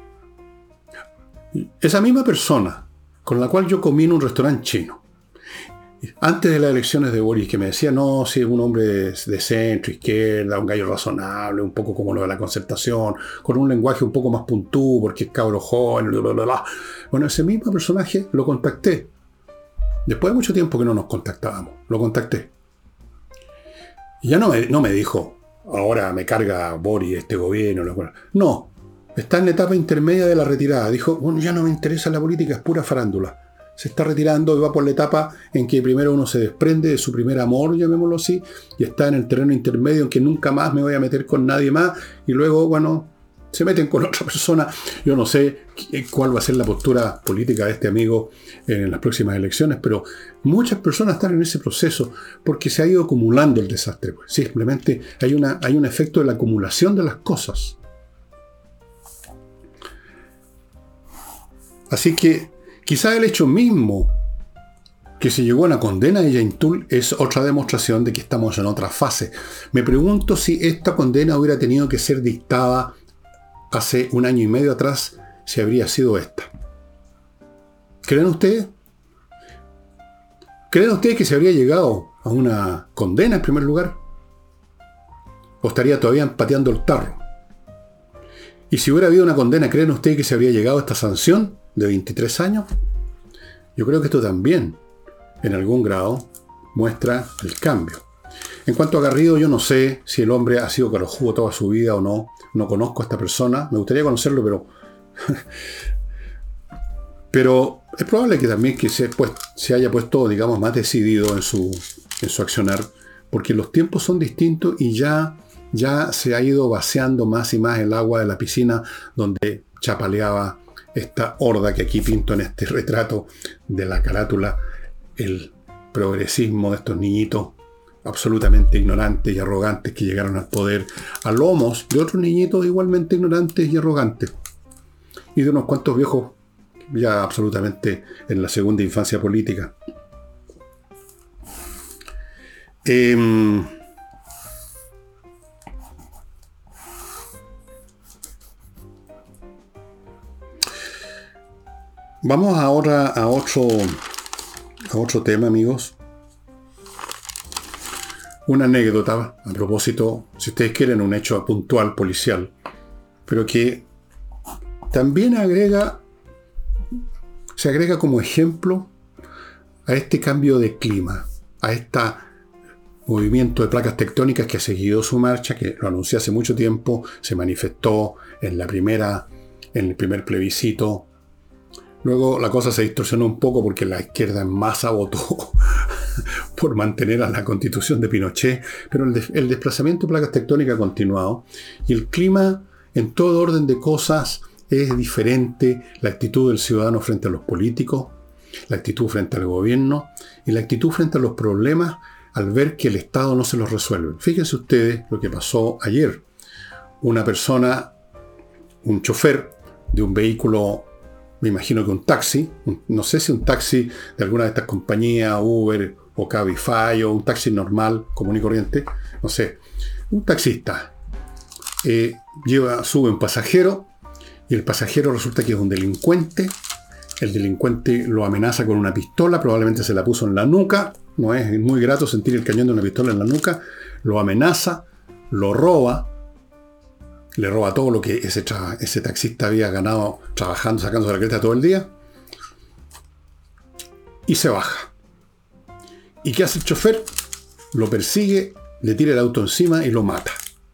Speaker 1: Esa misma persona con la cual yo comí en un restaurante chino, antes de las elecciones de Boric, que me decía, no, si es un hombre de centro, izquierda, un gallo razonable, un poco como lo de la Concertación, con un lenguaje un poco más puntú, porque es cabro joven, bla, bla, bla, bla. Bueno, ese mismo personaje lo contacté. Después de mucho tiempo que no nos contactábamos, lo contacté. Y ya no me dijo, ahora me carga Boric este gobierno. No, está en la etapa intermedia de la retirada. Dijo, bueno, ya no me interesa la política, es pura farándula. Se está retirando y va por la etapa en que primero uno se desprende de su primer amor, llamémoslo así, y está en el terreno intermedio en que nunca más me voy a meter con nadie más, y luego, bueno, se meten con otra persona. Yo no sé cuál va a ser la postura política de este amigo en las próximas elecciones, pero muchas personas están en ese proceso porque se ha ido acumulando el desastre. Pues. Simplemente hay un efecto de la acumulación de las cosas. Así que quizá el hecho mismo que se llegó a una condena de Yaintul es otra demostración de que estamos en otra fase. Me pregunto si esta condena hubiera tenido que ser dictada hace 1 año y medio atrás, si habría sido esta. ¿Creen ustedes? ¿Creen ustedes que se habría llegado a una condena en primer lugar? ¿O estaría todavía pateando el tarro? Y si hubiera habido una condena, ¿creen ustedes que se habría llegado a esta sanción de 23 años? Yo creo que esto también, en algún grado, muestra el cambio. En cuanto a Garrido, yo no sé si el hombre ha sido carojudo toda su vida o no. No conozco a esta persona. Me gustaría conocerlo, pero es probable que también que se haya puesto, digamos, más decidido en su accionar, porque los tiempos son distintos y ya se ha ido vaciando más y más el agua de la piscina donde chapaleaba esta horda que aquí pinto en este retrato de la carátula, el progresismo de estos niñitos absolutamente ignorantes y arrogantes que llegaron al poder a lomos de otros niñitos igualmente ignorantes y arrogantes, y de unos cuantos viejos ya absolutamente en la segunda infancia política. Vamos ahora a otro tema, amigos. Una anécdota, a propósito, si ustedes quieren, un hecho puntual, policial, pero que también se agrega como ejemplo a este cambio de clima, a este movimiento de placas tectónicas que ha seguido su marcha, que lo anuncié hace mucho tiempo, se manifestó en el primer plebiscito. Luego la cosa se distorsionó un poco porque la izquierda en masa votó por mantener a la constitución de Pinochet, pero el desplazamiento de placas tectónicas ha continuado y el clima en todo orden de cosas es diferente. La actitud del ciudadano frente a los políticos, la actitud frente al gobierno y la actitud frente a los problemas al ver que el Estado no se los resuelve. Fíjense ustedes lo que pasó ayer. Una persona, un chofer de un vehículo, me imagino que un taxi, no sé si un taxi de alguna de estas compañías, Uber o Cabify, o un taxi normal, común y corriente, no sé, un taxista sube un pasajero y el pasajero resulta que es un delincuente. El delincuente lo amenaza con una pistola, probablemente se la puso en la nuca, no es muy grato sentir el cañón de una pistola en la nuca, lo amenaza, lo roba, le roba todo lo que ese taxista había ganado trabajando, sacándose la cresta todo el día, y se baja. ¿Y qué hace el chofer? Lo persigue, le tira el auto encima y lo mata.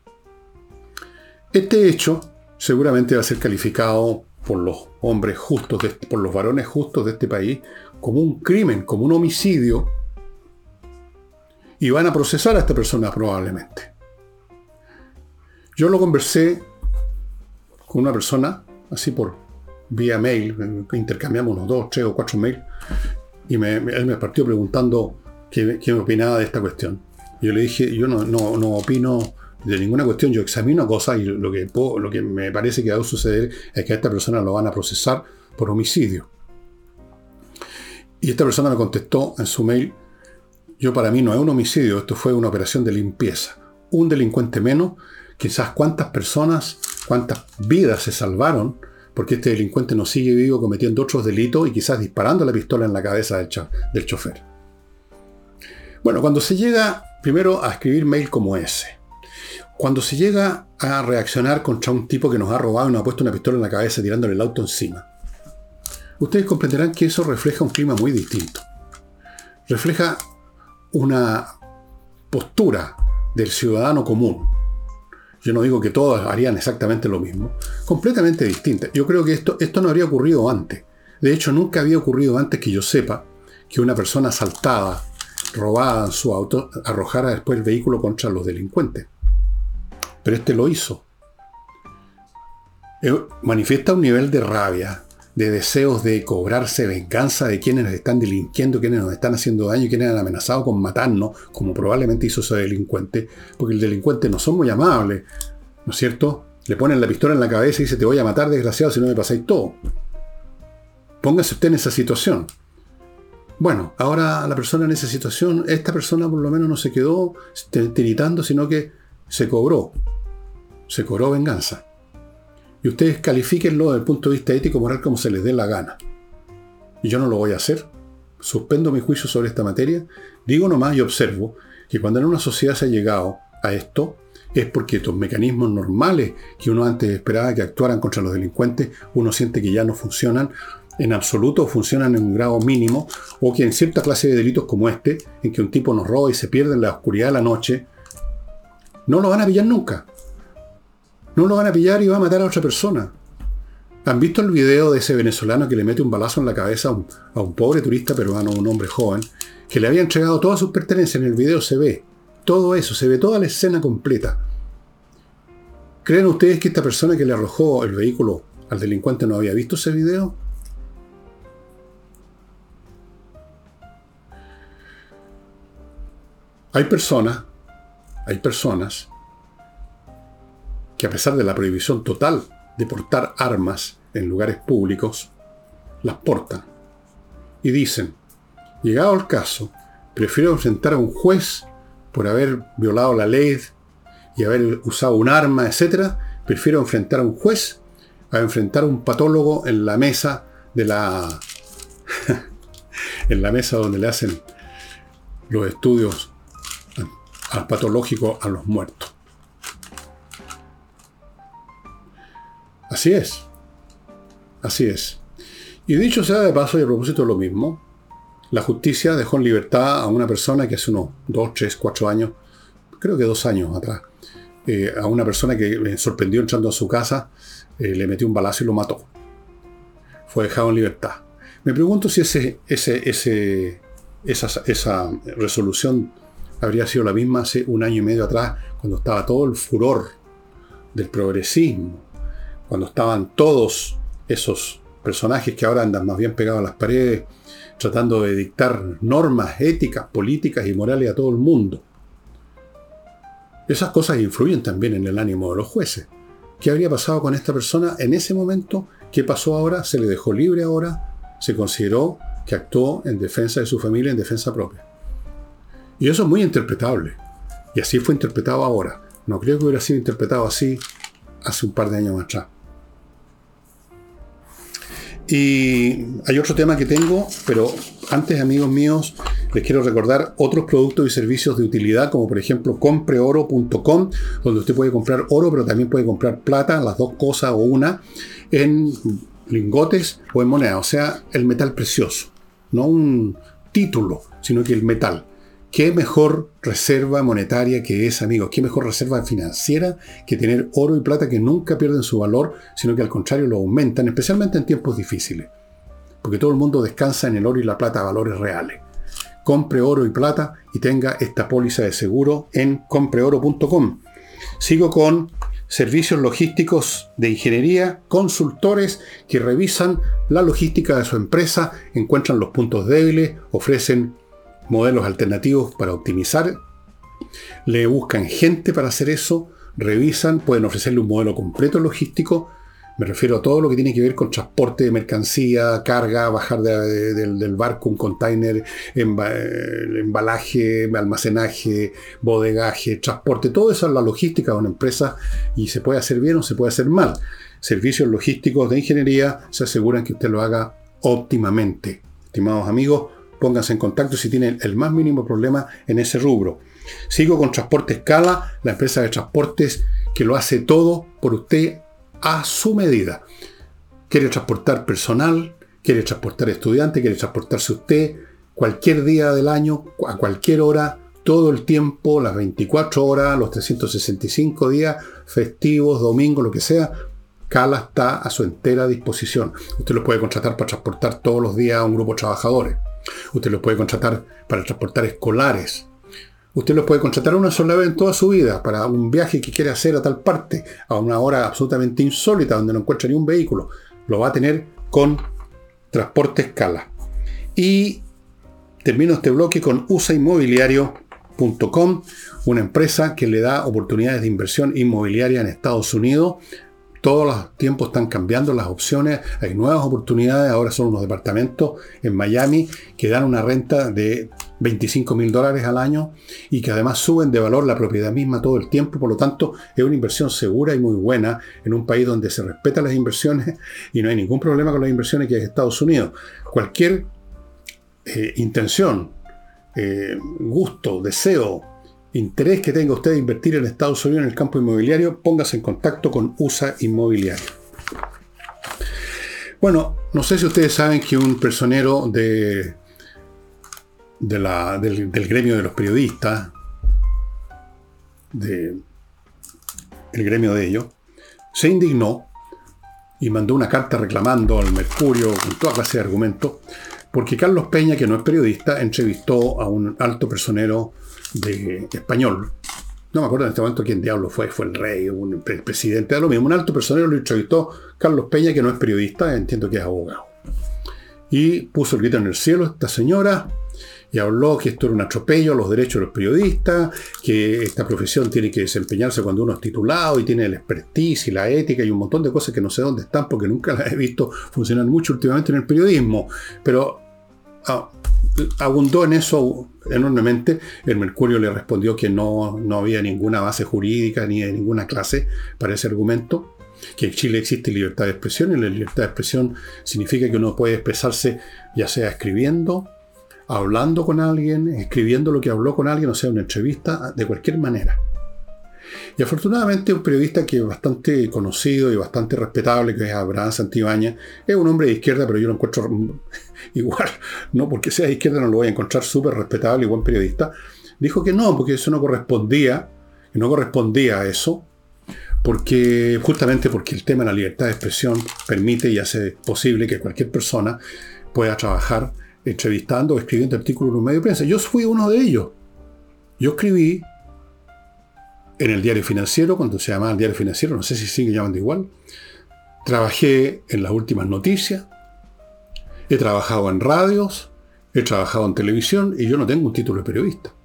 Speaker 1: Este hecho seguramente va a ser calificado por los hombres justos, por los varones justos de este país, como un crimen, como un homicidio, y van a procesar a esta persona probablemente. Yo lo conversé con una persona, así por vía mail, intercambiamos unos 2, 3 o 4 mails, y él me partió preguntando qué me opinaba de esta cuestión. Yo le dije, yo no opino de ninguna cuestión, yo examino cosas y lo que me parece que va a suceder es que a esta persona lo van a procesar por homicidio. Y esta persona me contestó en su mail, para mí no es un homicidio, esto fue una operación de limpieza. Un delincuente menos, quizás cuántas personas, cuántas vidas se salvaron, porque este delincuente no sigue vivo cometiendo otros delitos y quizás disparando la pistola en la cabeza del chofer. Bueno, cuando se llega primero a escribir mail como ese, cuando se llega a reaccionar contra un tipo que nos ha robado y nos ha puesto una pistola en la cabeza tirándole el auto encima, ustedes comprenderán que eso refleja un clima muy distinto. Refleja una postura del ciudadano común. Yo no digo que todos harían exactamente lo mismo, completamente distinta. Yo creo que esto no habría ocurrido antes. De hecho, nunca había ocurrido antes que yo sepa que una persona asaltada, robada en su auto, arrojara después el vehículo contra los delincuentes. Pero este lo hizo. Manifiesta un nivel de rabia, de deseos de cobrarse venganza de quienes nos están delinquiendo, quienes nos están haciendo daño y quienes han amenazado con matarnos, como probablemente hizo ese delincuente, porque el delincuente no son muy amables, ¿no es cierto? Le ponen la pistola en la cabeza y dice, te voy a matar, desgraciado, si no me pasáis todo. Póngase usted en esa situación. Bueno, ahora la persona en esa situación, esta persona por lo menos no se quedó tiritando, sino que se cobró venganza. Y ustedes califíquenlo desde el punto de vista ético moral como se les dé la gana. Y yo no lo voy a hacer. Suspendo mi juicio sobre esta materia. Digo nomás y observo que cuando en una sociedad se ha llegado a esto, es porque estos mecanismos normales que uno antes esperaba que actuaran contra los delincuentes, uno siente que ya no funcionan en absoluto, o funcionan en un grado mínimo, o que en cierta clase de delitos como este, en que un tipo nos roba y se pierde en la oscuridad de la noche, no lo van a pillar nunca. No lo van a pillar y va a matar a otra persona. ¿Han visto el video de ese venezolano que le mete un balazo en la cabeza a un pobre turista peruano, un hombre joven, que le había entregado todas sus pertenencias? En el video se ve todo eso, se ve toda la escena completa. ¿Creen ustedes que esta persona que le arrojó el vehículo al delincuente no había visto ese video? Hay personas que a pesar de la prohibición total de portar armas en lugares públicos, las portan. Y dicen, llegado el caso, prefiero enfrentar a un juez por haber violado la ley y haber usado un arma, etc. Prefiero enfrentar a un juez a enfrentar a un patólogo en la mesa de la en la mesa donde le hacen los estudios patológicos a los muertos. Así es. Así es. Y dicho sea de paso, y a propósito de lo mismo, la justicia dejó en libertad a una persona que hace unos 2, 3, 4 años, creo que 2 años atrás, a una persona que le sorprendió entrando a su casa, le metió un balazo y lo mató. Fue dejado en libertad. Me pregunto si esa resolución habría sido la misma hace 1 año y medio atrás, cuando estaba todo el furor del progresismo, cuando estaban todos esos personajes que ahora andan más bien pegados a las paredes, tratando de dictar normas éticas, políticas y morales a todo el mundo. Esas cosas influyen también en el ánimo de los jueces. ¿Qué habría pasado con esta persona en ese momento? ¿Qué pasó ahora? ¿Se le dejó libre ahora? ¿Se consideró que actuó en defensa de su familia, en defensa propia? Y eso es muy interpretable. Y así fue interpretado ahora. No creo que hubiera sido interpretado así hace un par de años atrás. Y hay otro tema que tengo, pero antes, amigos míos, les quiero recordar otros productos y servicios de utilidad, como por ejemplo compreoro.com, donde usted puede comprar oro, pero también puede comprar plata, las dos cosas o una, en lingotes o en moneda, o sea, el metal precioso, no un título, sino que el metal. ¿Qué mejor reserva monetaria que esa, amigos? ¿Qué mejor reserva financiera que tener oro y plata que nunca pierden su valor, sino que al contrario lo aumentan, especialmente en tiempos difíciles? Porque todo el mundo descansa en el oro y la plata a valores reales. Compre oro y plata y tenga esta póliza de seguro en compreoro.com. Sigo con servicios logísticos de ingeniería, consultores que revisan la logística de su empresa, encuentran los puntos débiles, ofrecen modelos alternativos para optimizar, le buscan gente para hacer eso, revisan, pueden ofrecerle un modelo completo logístico. Me refiero a todo lo que tiene que ver con transporte de mercancía, carga, bajar del barco un container, embalaje, almacenaje, bodegaje, transporte. Todo eso es la logística de una empresa y se puede hacer bien o se puede hacer mal. Servicios logísticos de ingeniería se aseguran que usted lo haga óptimamente. Estimados amigos, pónganse en contacto si tienen el más mínimo problema en ese rubro. Sigo con Transporte Escala, la empresa de transportes que lo hace todo por usted a su medida. Quiere transportar personal, quiere transportar estudiantes, quiere transportarse usted cualquier día del año, a cualquier hora, todo el tiempo, las 24 horas, los 365 días, festivos, domingos, lo que sea. Cala está a su entera disposición. Usted lo puede contratar para transportar todos los días a un grupo de trabajadores. Usted lo puede contratar para transportar escolares. Usted lo puede contratar una sola vez en toda su vida para un viaje que quiere hacer a tal parte, a una hora absolutamente insólita donde no encuentra ni un vehículo. Lo va a tener con Transporte Escala. Y termino este bloque con usainmobiliario.com, una empresa que le da oportunidades de inversión inmobiliaria en Estados Unidos. Todos los tiempos están cambiando las opciones, hay nuevas oportunidades, ahora son unos departamentos en Miami que dan una renta de $25,000 al año y que además suben de valor la propiedad misma todo el tiempo, por lo tanto es una inversión segura y muy buena en un país donde se respetan las inversiones y no hay ningún problema con las inversiones que es Estados Unidos. Cualquier intención, gusto, deseo, interés que tenga usted de invertir en Estados Unidos en el campo inmobiliario, póngase en contacto con USA Inmobiliario. Bueno, no sé si ustedes saben que un personero del gremio de los periodistas, el gremio de ellos, se indignó y mandó una carta reclamando al Mercurio con toda clase de argumentos, porque Carlos Peña, que no es periodista, entrevistó a un alto personero español. No me acuerdo en este momento quién diablo fue el rey, el presidente, da lo mismo. Un alto personero lo entrevistó Carlos Peña, que no es periodista, entiendo que es abogado. Y puso el grito en el cielo esta señora y habló que esto era un atropello a los derechos de los periodistas, que esta profesión tiene que desempeñarse cuando uno es titulado y tiene el expertise y la ética y un montón de cosas que no sé dónde están porque nunca las he visto funcionar mucho últimamente en el periodismo. Pero abundó en eso enormemente. El Mercurio le respondió que no había ninguna base jurídica ni de ninguna clase para ese argumento. que en Chile existe libertad de expresión, y la libertad de expresión significa que uno puede expresarse ya sea escribiendo, hablando con alguien, escribiendo lo que habló con alguien, o sea, una entrevista, de cualquier manera. Y afortunadamente un periodista que es bastante conocido y bastante respetable, que es Abraham Santibáñez, es un hombre de izquierda, pero yo lo encuentro igual, no porque sea de izquierda no lo voy a encontrar súper respetable y buen periodista, dijo que no, porque eso no correspondía a eso, justamente porque el tema de la libertad de expresión permite y hace posible que cualquier persona pueda trabajar entrevistando o escribiendo artículos en un medio de prensa. Yo fui uno de ellos. Yo escribí en el Diario Financiero, cuando se llamaba el Diario Financiero, no sé si sigue llamando igual. Trabajé en las últimas noticias, he trabajado en radios, he trabajado en televisión y yo no tengo un título de periodista.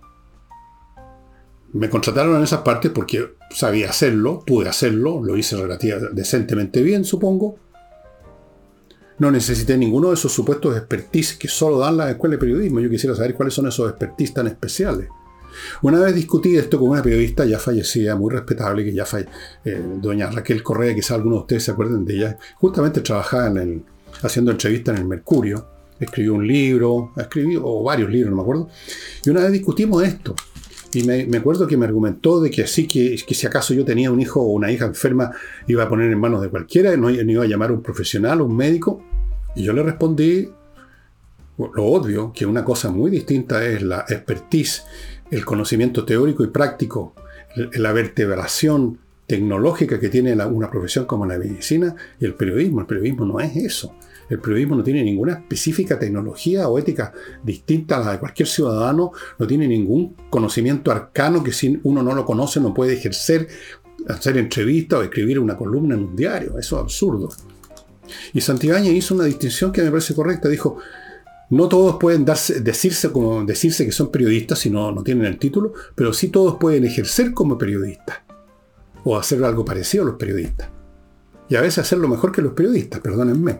Speaker 1: Me contrataron en esas partes porque sabía hacerlo, pude hacerlo, lo hice relativamente decentemente bien, supongo. No necesité ninguno de esos supuestos expertise que solo dan las escuelas de periodismo. Yo quisiera saber cuáles son esos expertise tan especiales. Una vez discutí esto con una periodista ya fallecida, muy respetable, que doña Raquel Correa, quizás algunos de ustedes se acuerden de ella. Justamente trabajaba haciendo entrevistas en el Mercurio. Escribió un libro, o varios libros, no me acuerdo. Y una vez discutimos esto. Y me acuerdo que me argumentó de que si acaso yo tenía un hijo o una hija enferma, iba a poner en manos de cualquiera, no iba a llamar a un profesional o un médico. Y yo le respondí lo obvio, que una cosa muy distinta es la expertise, el conocimiento teórico y práctico, la vertebración tecnológica que tiene una profesión como la medicina y el periodismo. El periodismo no es eso. El periodismo no tiene ninguna específica tecnología o ética distinta a la de cualquier ciudadano, no tiene ningún conocimiento arcano que si uno no lo conoce no puede ejercer, hacer entrevistas o escribir una columna en un diario. Eso es absurdo. Y Santibáñez hizo una distinción que me parece correcta. Dijo, no todos pueden decirse que son periodistas si no tienen el título, pero sí todos pueden ejercer como periodistas o hacer algo parecido a los periodistas. Y a veces hacerlo mejor que los periodistas, perdónenme.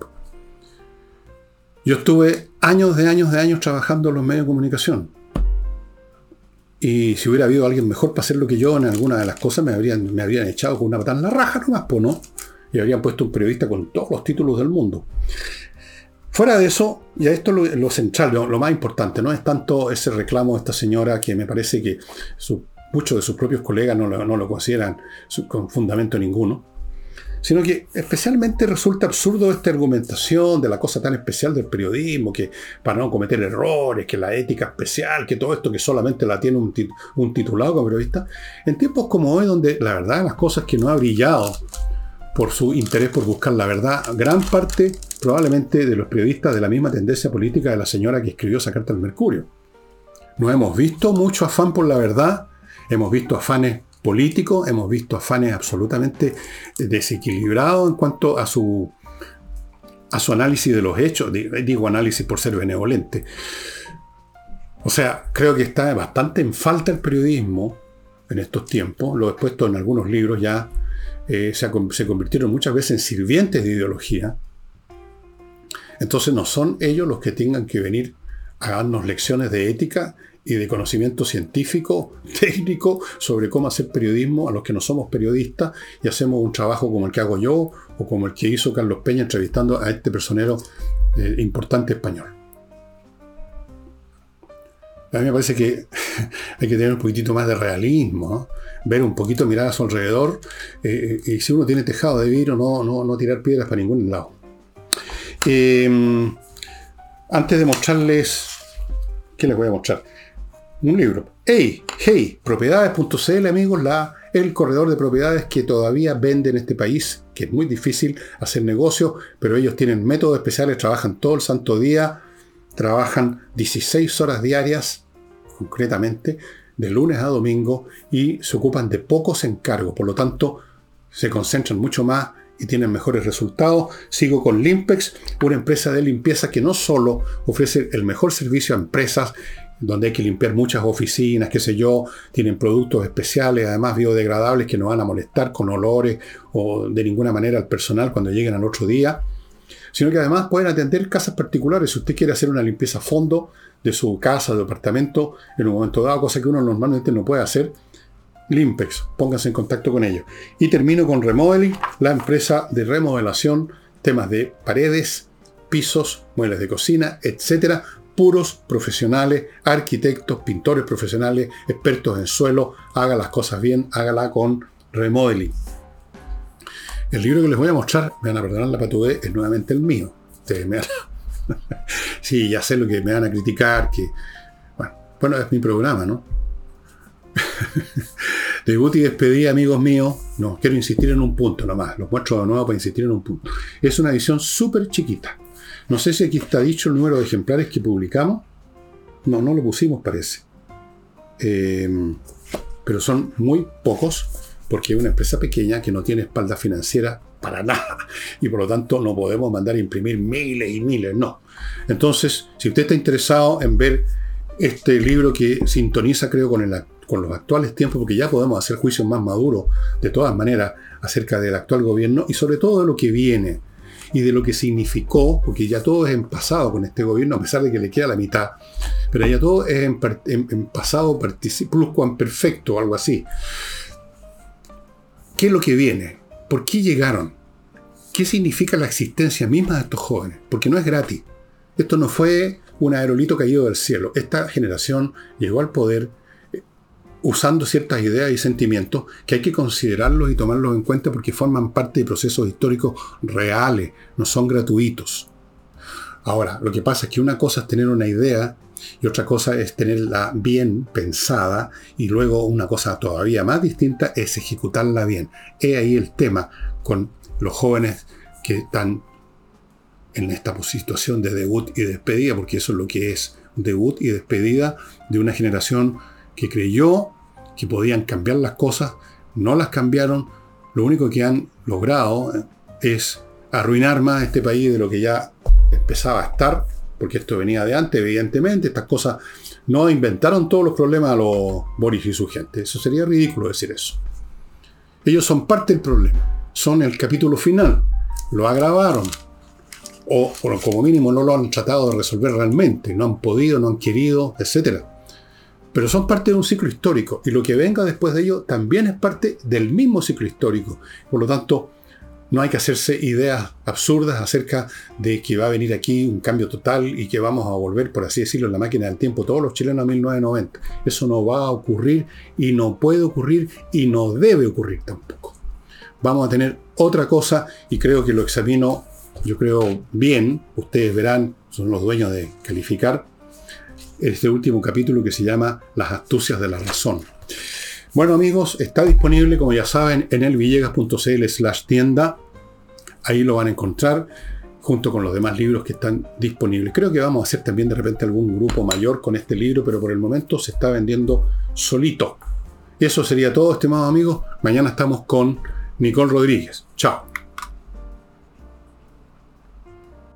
Speaker 1: Yo estuve años trabajando en los medios de comunicación. Y si hubiera habido alguien mejor para hacer lo que yo en alguna de las cosas, me habrían echado con una patada en la raja nomás, ¿no? Y habrían puesto un periodista con todos los títulos del mundo. Fuera de eso, y a esto lo central, lo más importante, no es tanto ese reclamo de esta señora, que me parece que muchos de sus propios colegas no lo consideran con fundamento ninguno, sino que especialmente resulta absurdo esta argumentación de la cosa tan especial del periodismo, que para no cometer errores, que la ética especial, que todo esto que solamente la tiene un titulado como periodista, en tiempos como hoy, donde la verdad de las cosas que no ha brillado por su interés por buscar la verdad, gran parte probablemente de los periodistas de la misma tendencia política de la señora que escribió esa carta al Mercurio. No hemos visto mucho afán por la verdad, hemos visto afanes políticos, hemos visto afanes absolutamente desequilibrados en cuanto a su análisis de los hechos. Digo análisis por ser benevolente. O sea, creo que está bastante en falta el periodismo en estos tiempos. Lo he puesto en algunos libros ya. Se convirtieron muchas veces en sirvientes de ideología. Entonces no son ellos los que tengan que venir a darnos lecciones de ética y de conocimiento científico, técnico, sobre cómo hacer periodismo a los que no somos periodistas y hacemos un trabajo como el que hago yo o como el que hizo Carlos Peña entrevistando a este personero importante español. A mí me parece que hay que tener un poquitito más de realismo, ¿no? Ver un poquito, mirar a su alrededor, y si uno tiene tejado de vidrio, no tirar piedras para ningún lado. Antes de mostrarles, ¿qué les voy a mostrar? Un libro. Hey, propiedades.cl, amigos, el corredor de propiedades que todavía vende en este país, que es muy difícil hacer negocio, pero ellos tienen métodos especiales, trabajan todo el santo día, trabajan 16 horas diarias, concretamente, de lunes a domingo, y se ocupan de pocos encargos, por lo tanto, se concentran mucho más y tienen mejores resultados. Sigo con Limpex, una empresa de limpieza que no solo ofrece el mejor servicio a empresas donde hay que limpiar muchas oficinas, qué sé yo, tienen productos especiales, además biodegradables, que no van a molestar con olores o de ninguna manera al personal cuando lleguen al otro día, sino que además pueden atender casas particulares. Si usted quiere hacer una limpieza a fondo de su casa, de apartamento, en un momento dado, cosa que uno normalmente no puede hacer, Limpex, pónganse en contacto con ellos. Y termino con Remodeling, la empresa de remodelación, temas de paredes, pisos, muebles de cocina, etcétera. Puros profesionales, arquitectos, pintores profesionales, expertos en suelo. Haga las cosas bien, hágala con Remodeling. El libro que les voy a mostrar, me van a perdonar la patudez, es nuevamente el mío. Ustedes me van a... Sí, ya sé lo que me van a criticar, que... Bueno, es mi programa, ¿no? Debut y despedida, amigos míos. No, quiero insistir en un punto nomás. Los muestro de nuevo para insistir en un punto. Es una edición súper chiquita. No sé si aquí está dicho el número de ejemplares que publicamos. No lo pusimos, parece. Pero son muy pocos, porque es una empresa pequeña que no tiene espalda financiera para nada. Y por lo tanto no podemos mandar a imprimir miles y miles, no. Entonces, si usted está interesado en ver este libro que sintoniza, creo, con los actuales tiempos, porque ya podemos hacer juicios más maduros, de todas maneras, acerca del actual gobierno y sobre todo de lo que viene y de lo que significó, porque ya todo es en pasado con este gobierno, a pesar de que le queda la mitad, pero ya todo es en pasado pluscuamperfecto o algo así. ¿Qué es lo que viene? ¿Por qué llegaron? ¿Qué significa la existencia misma de estos jóvenes? Porque no es gratis. Esto no fue un aerolito caído del cielo. Esta generación llegó al poder usando ciertas ideas y sentimientos que hay que considerarlos y tomarlos en cuenta porque forman parte de procesos históricos reales, no son gratuitos. Ahora, lo que pasa es que una cosa es tener una idea y otra cosa es tenerla bien pensada, y luego una cosa todavía más distinta es ejecutarla bien. He ahí el tema con los jóvenes que están en esta situación de debut y despedida, porque eso es lo que es, debut y despedida de una generación que creyó que podían cambiar las cosas, no las cambiaron. Lo único que han logrado es arruinar más este país de lo que ya empezaba a estar, porque esto venía de antes, evidentemente. Estas cosas no inventaron todos los problemas a los Boris y su gente. Eso sería ridículo decir eso. Ellos son parte del problema, son el capítulo final, lo agravaron, o como mínimo no lo han tratado de resolver realmente, no han podido, no han querido, etc. Pero son parte de un ciclo histórico, y lo que venga después de ello también es parte del mismo ciclo histórico. Por lo tanto, no hay que hacerse ideas absurdas acerca de que va a venir aquí un cambio total y que vamos a volver, por así decirlo, en la máquina del tiempo todos los chilenos a 1990. Eso no va a ocurrir, y no puede ocurrir, y no debe ocurrir tampoco. Vamos a tener otra cosa, y creo que lo examino, yo creo, bien. Ustedes verán, son los dueños de calificar este último capítulo que se llama Las astucias de la razón. Bueno, amigos, está disponible, como ya saben, en elvillegas.cl/tienda. Ahí lo van a encontrar junto con los demás libros que están disponibles. Creo que vamos a hacer también de repente algún grupo mayor con este libro, pero por el momento se está vendiendo solito. Eso sería todo, estimados amigos. Mañana estamos con Nicole Rodríguez. Chao.